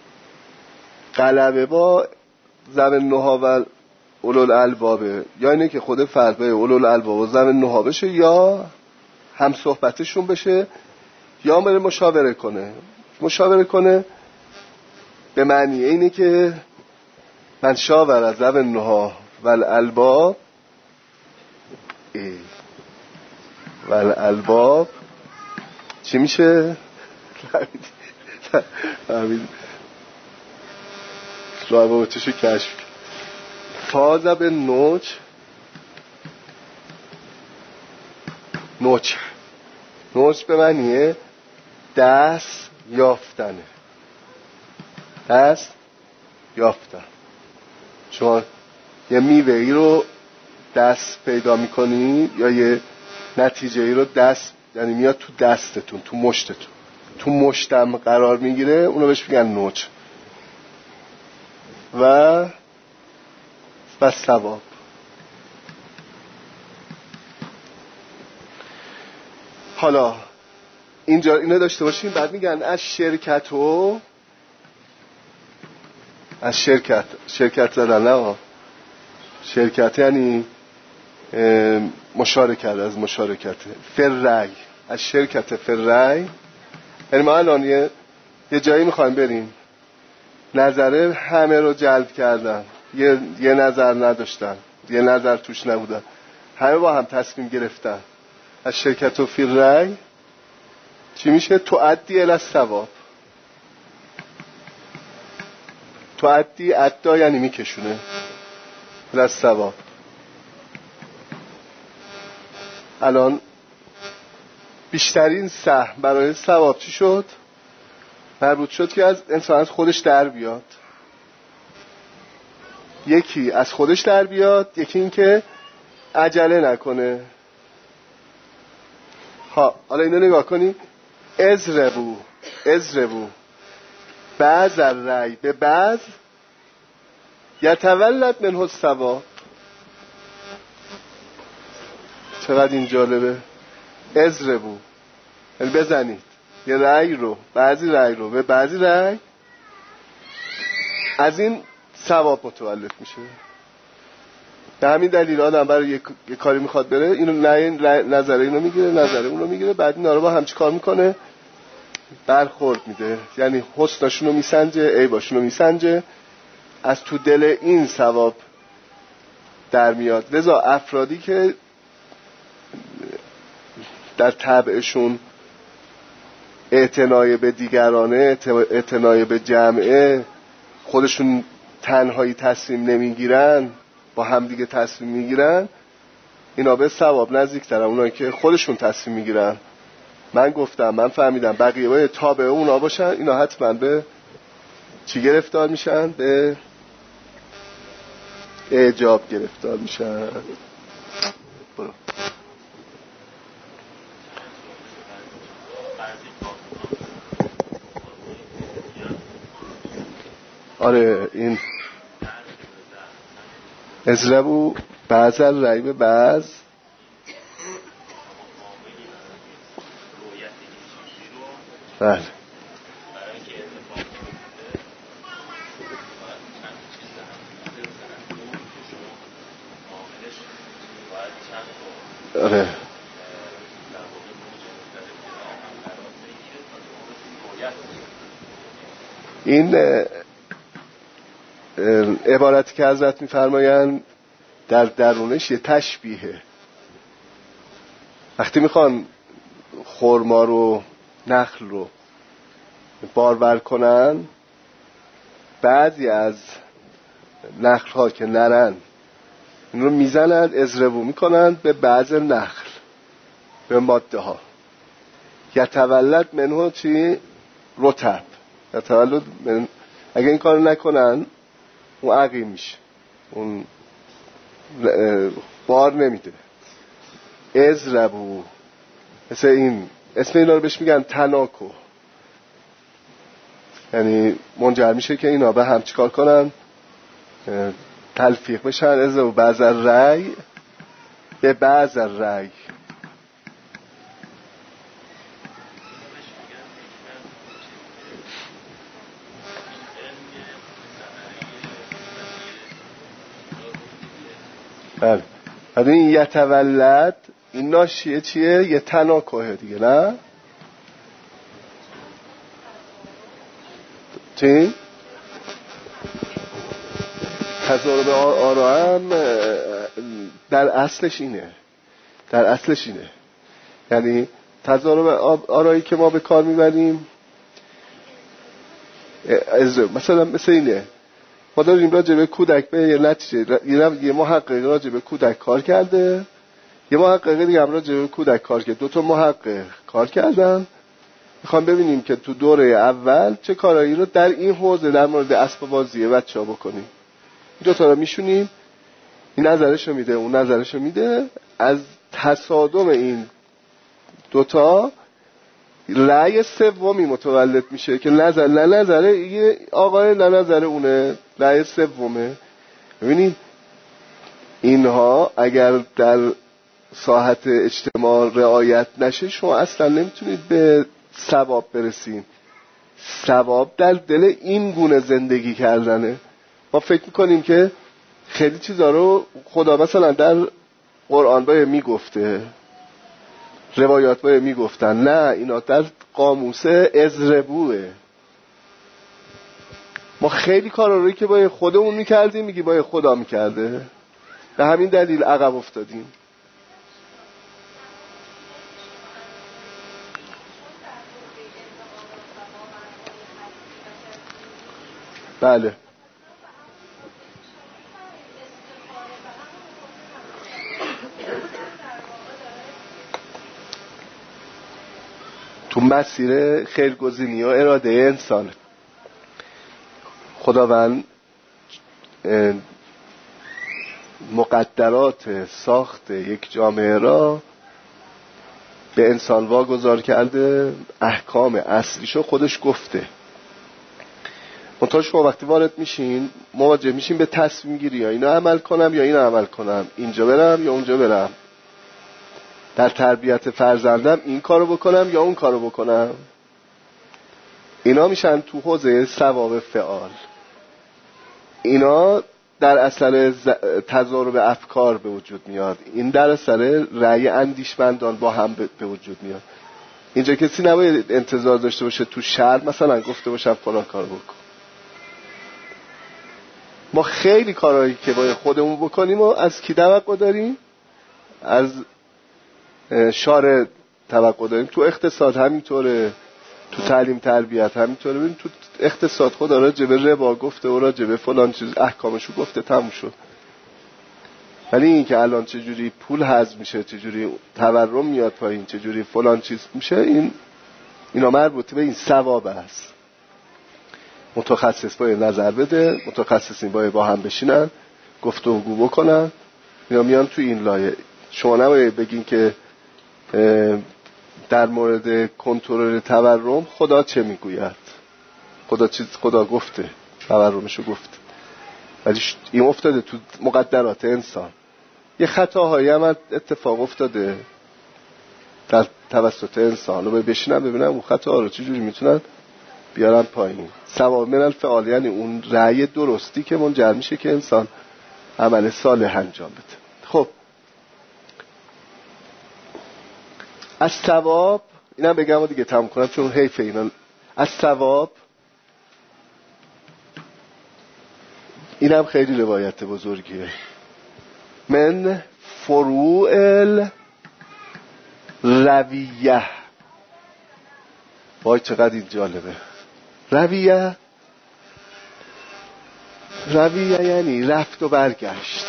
غلبه با ذو النهی و اولوالالبابه، یا اینه که خود فرد به اولوالالباب و ذو النهی بشه، یا هم صحبتشون بشه، یا بره مشاوره کنه به معنی اینه که من شاور ذو النهی و الالباب و الالباب چی میشه؟ روابطشو کشف فاز به نجح به معنیه دست یافتن. شما یه میوه ای رو دست پیدا میکنی یا یه نتیجه ای رو دست، یعنی میاد تو دستتون، تو مشتتون، تو مشتم قرار میگیره، اونو بهش میگن نجح. و ثواب حالا اینجا اینو داشته باشیم. بعد میگن از شرکت زدن، نه شرکت یعنی مشارکت، از مشارکت فرعی، از شرکت فرعی یعنی ما الان یه جایی میخوایم بریم، نظره همه رو جلب کردن، یه نظر نداشتن، یه نظر توش نبودن، همه با هم تصمیم گرفتن. از شرکت و فرعی چی میشه؟ تؤدی الی الثواب. تؤدی ادا یعنی میکشونه الی الثواب. الان بیشترین سهم برای ثواب چی شد؟ مربوط شد که از انسان از خودش در بیاد. یکی از خودش در بیاد، یکی این که عجله نکنه. حالا اینو نگاه کنی، ازربو بعض الرأی به بعض یتولد منه الثواب. چقدر این جالبه. ازربو یعنی بزنید یه رأی رو، بعضی رأی رو به بعضی رأی، از این ثواب متولد میشه. به همین دلیل آدم برای یه کاری میخواد بره، اینو نظر اینو میگیره، نظر اونو میگیره، بعد اینا رو با هم چی کار میکنه؟ برخورد میده. یعنی حسنشونو میسنجه، عیباشونو میسنجه، از تو دل این ثواب در میاد. لذا افرادی که در طبعشون اعتنای به دیگرانه، اعتنای به جمعه، خودشون تنهایی تصمیم نمیگیرن، با هم دیگه تصمیم میگیرن، اینا به ثواب نزدیک‌ترن. اونایی که خودشون تصمیم میگیرن، من گفتم، من فهمیدم، بقیه باید تابع اونا باشن، اینا حتما به چی گرفتار میشن؟ به اعجاب گرفتار میشن. برو. آره این ازربو بعض الرأی به بعض بله آره این عبارتی که حضرت می‌فرمایند در درونش یه تشبیهه. وقتی میخوان خرما رو، نخل رو بارور کنن، بعضی از نخل ها که نرن این رو میزنن، ازربو میکنن به بعض نخل، به ماده ها. یتولد منه چی؟ رطب. یتولد من، اگه این کار نکنن اون عقیم میشه، اون بار نمیده. ازربو مثل این، اسم اینا رو بهش میگن تناکو، یعنی منجر میشه که اینا به هم چیکار کنن؟ تلفیق بشن. ازربو بعض الرأی به بعض الرأی. بله. بعد این یتولد، این ناشیه چیه؟ یه تناکوه دیگه، نه؟ چی؟ تضارب آرا هم در اصلش اینه. یعنی تضارب آرایی که ما به کار میبریم مثلا مثل اینه، ما داریم راجع به کودک به یه نتیجه، یه محقق راجع به کودک کار کرده، یه محقق دیگه هم راجع به کودک کار کرده، 2 تا محقق کار کردن، میخوام ببینیم که تو دوره اول چه کارایی رو در این حوزه در مورد اسباب بازی بچه‌ها بکنیم. این 2 تا رو میشونیم، این نظرشو میده، اون نظرشو میده، از تصادم این 2 تا رأی سومی متولد میشه که نظر یه آقای، نظر اونه، رأی سومه. ببینید اینها اگر در ساحت اجتماع رعایت نشه شما اصلا نمیتونید به ثواب برسین. ثواب در دل این گونه زندگی کردنه. ما فکر میکنیم که خیلی چیزا رو خدا مثلا در قرآن باید میگفته، روایات باید میگفتن، نه اینا در قاموس اضربوه. ما خیلی کارا روی که باید خودمون میکردیم میگی باید خدا میکرده، به همین دلیل عقب افتادیم. بله تو مسیر خیرگزینی و اراده انسان خداوند مقدرات ساخت یک جامعه را به انسان واگذار کرده، احکام اصلیشو خودش گفته. منتها شما وقتی وارد میشین مواجه میشین به تصمیم گیری، یا اینو عمل کنم یا اینو عمل کنم، اینجا برم یا اونجا برم، در تربیت فرزندم این کارو بکنم یا اون کارو بکنم. اینا میشن تو حوزه ثواب فعال. اینا در اثر تضارب افکار به وجود میاد، این در اثر رأی اندیشمندان با هم به وجود میاد. اینجا کسی نباید انتظار داشته باشه تو شهر مثلا گفته باشم فلان کار بکن. ما خیلی کارهایی که باید خودمون بکنیم و از کی توقع داریم؟ از شارع توقع داریم. تو اقتصاد همینطوره، تو تعلیم تربیت همینطوره. ببین تو اقتصاد خدا راجع به ربا گفته و راجع به فلان چیز احکامشو گفته، تموم شد. ولی این که الان چجوری پول هضم میشه، چجوری تورم میاد پایین، چجوری فلان چیز میشه، اینا مربوطه به این ثواب است. متخصص باید نظر بده، متخصصین باید با هم بشینن گفتگو بکنن، یا میان تو این لایه. شما نباید بگین که در مورد کنترل تورم خدا چه میگوید، خدا گفته، تورمشو گفته، ولی این افتاده تو مقدرات انسان. یه خطاهایی هم اتفاق افتاده در توسط انسان، رو بشینن ببینن اون خطاها رو چجوری میتونن بیارن پایین. ثواب من الفعال یعنی اون رأی درستی که منجر میشه که انسان عمل صالح انجام بده. خب از ثواب اینم بگم و دیگه تموم کنم چون حیفه اینا. از ثواب اینم خیلی روایت بزرگیه. من فروع الرویه. وای چقدر این جالبه. رویه یعنی رفت و برگشت.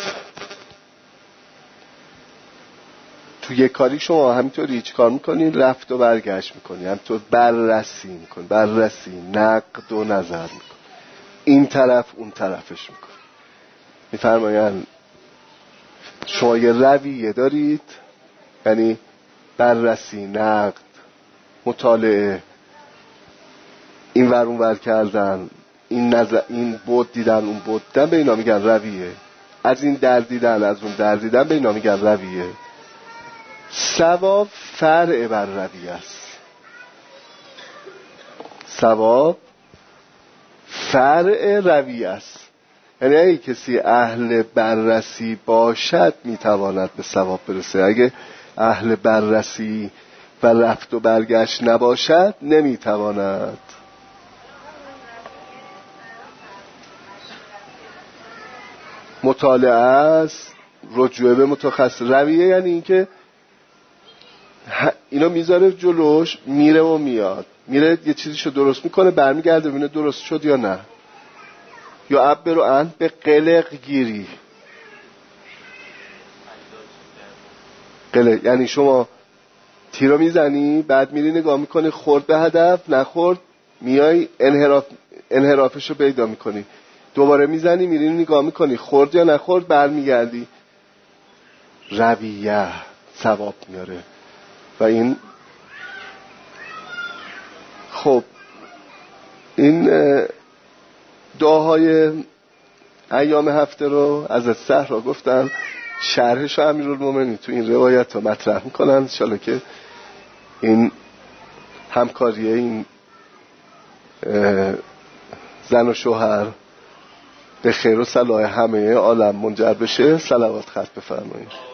تو یک کاری شما همینطوری هیچ کار میکنین، رفت و برگشت میکنین، همینطور بررسی میکنین، نقد و نظر میکنین، این طرف اون طرفش میکنین. میفرماین شما یه رویه دارید، یعنی بررسی، نقد، مطالعه، این ور اون ور کردن، این نظر، این بود دیدن، اون بود دیدن، به اینا میگن رویه. از این در دیدن، از اون در دیدن، به اینا میگن رویه. ثواب فرع بر رویه است. ثواب فرع رویه است. یعنی اگه کسی اهل بررسی باشد میتواند به ثواب برسه. اگه اهل بررسی و رفت و برگشت نباشد نمیتواند. مطالعه است، رجوع به متخصص. رویه یعنی این که اینا میذاره جلوش، میره و میاد، میره یه چیزیشو درست میکنه، برمیگرده ببینه درست شد یا نه. یا عبر ان به قلق گیری. قلق یعنی شما تیرو میزنی، بعد میری نگاه میکنی خورد به هدف، نخورد، میای انحرافشو پیدا میکنی، دوباره میزنی، میری نگاه میکنی خورد یا نخورد، برمیگردی. رویه ثواب میاره. و این خب این دعاهای ایام هفته رو از السحر رو گفتم شرحش امیرالمومنین تو این روایت ها مطرح میکنن. انشالله که این همکاری این زن و شوهر به خیر و صلاح همه عالم منجر بشه. صلوات خط بفرمایید.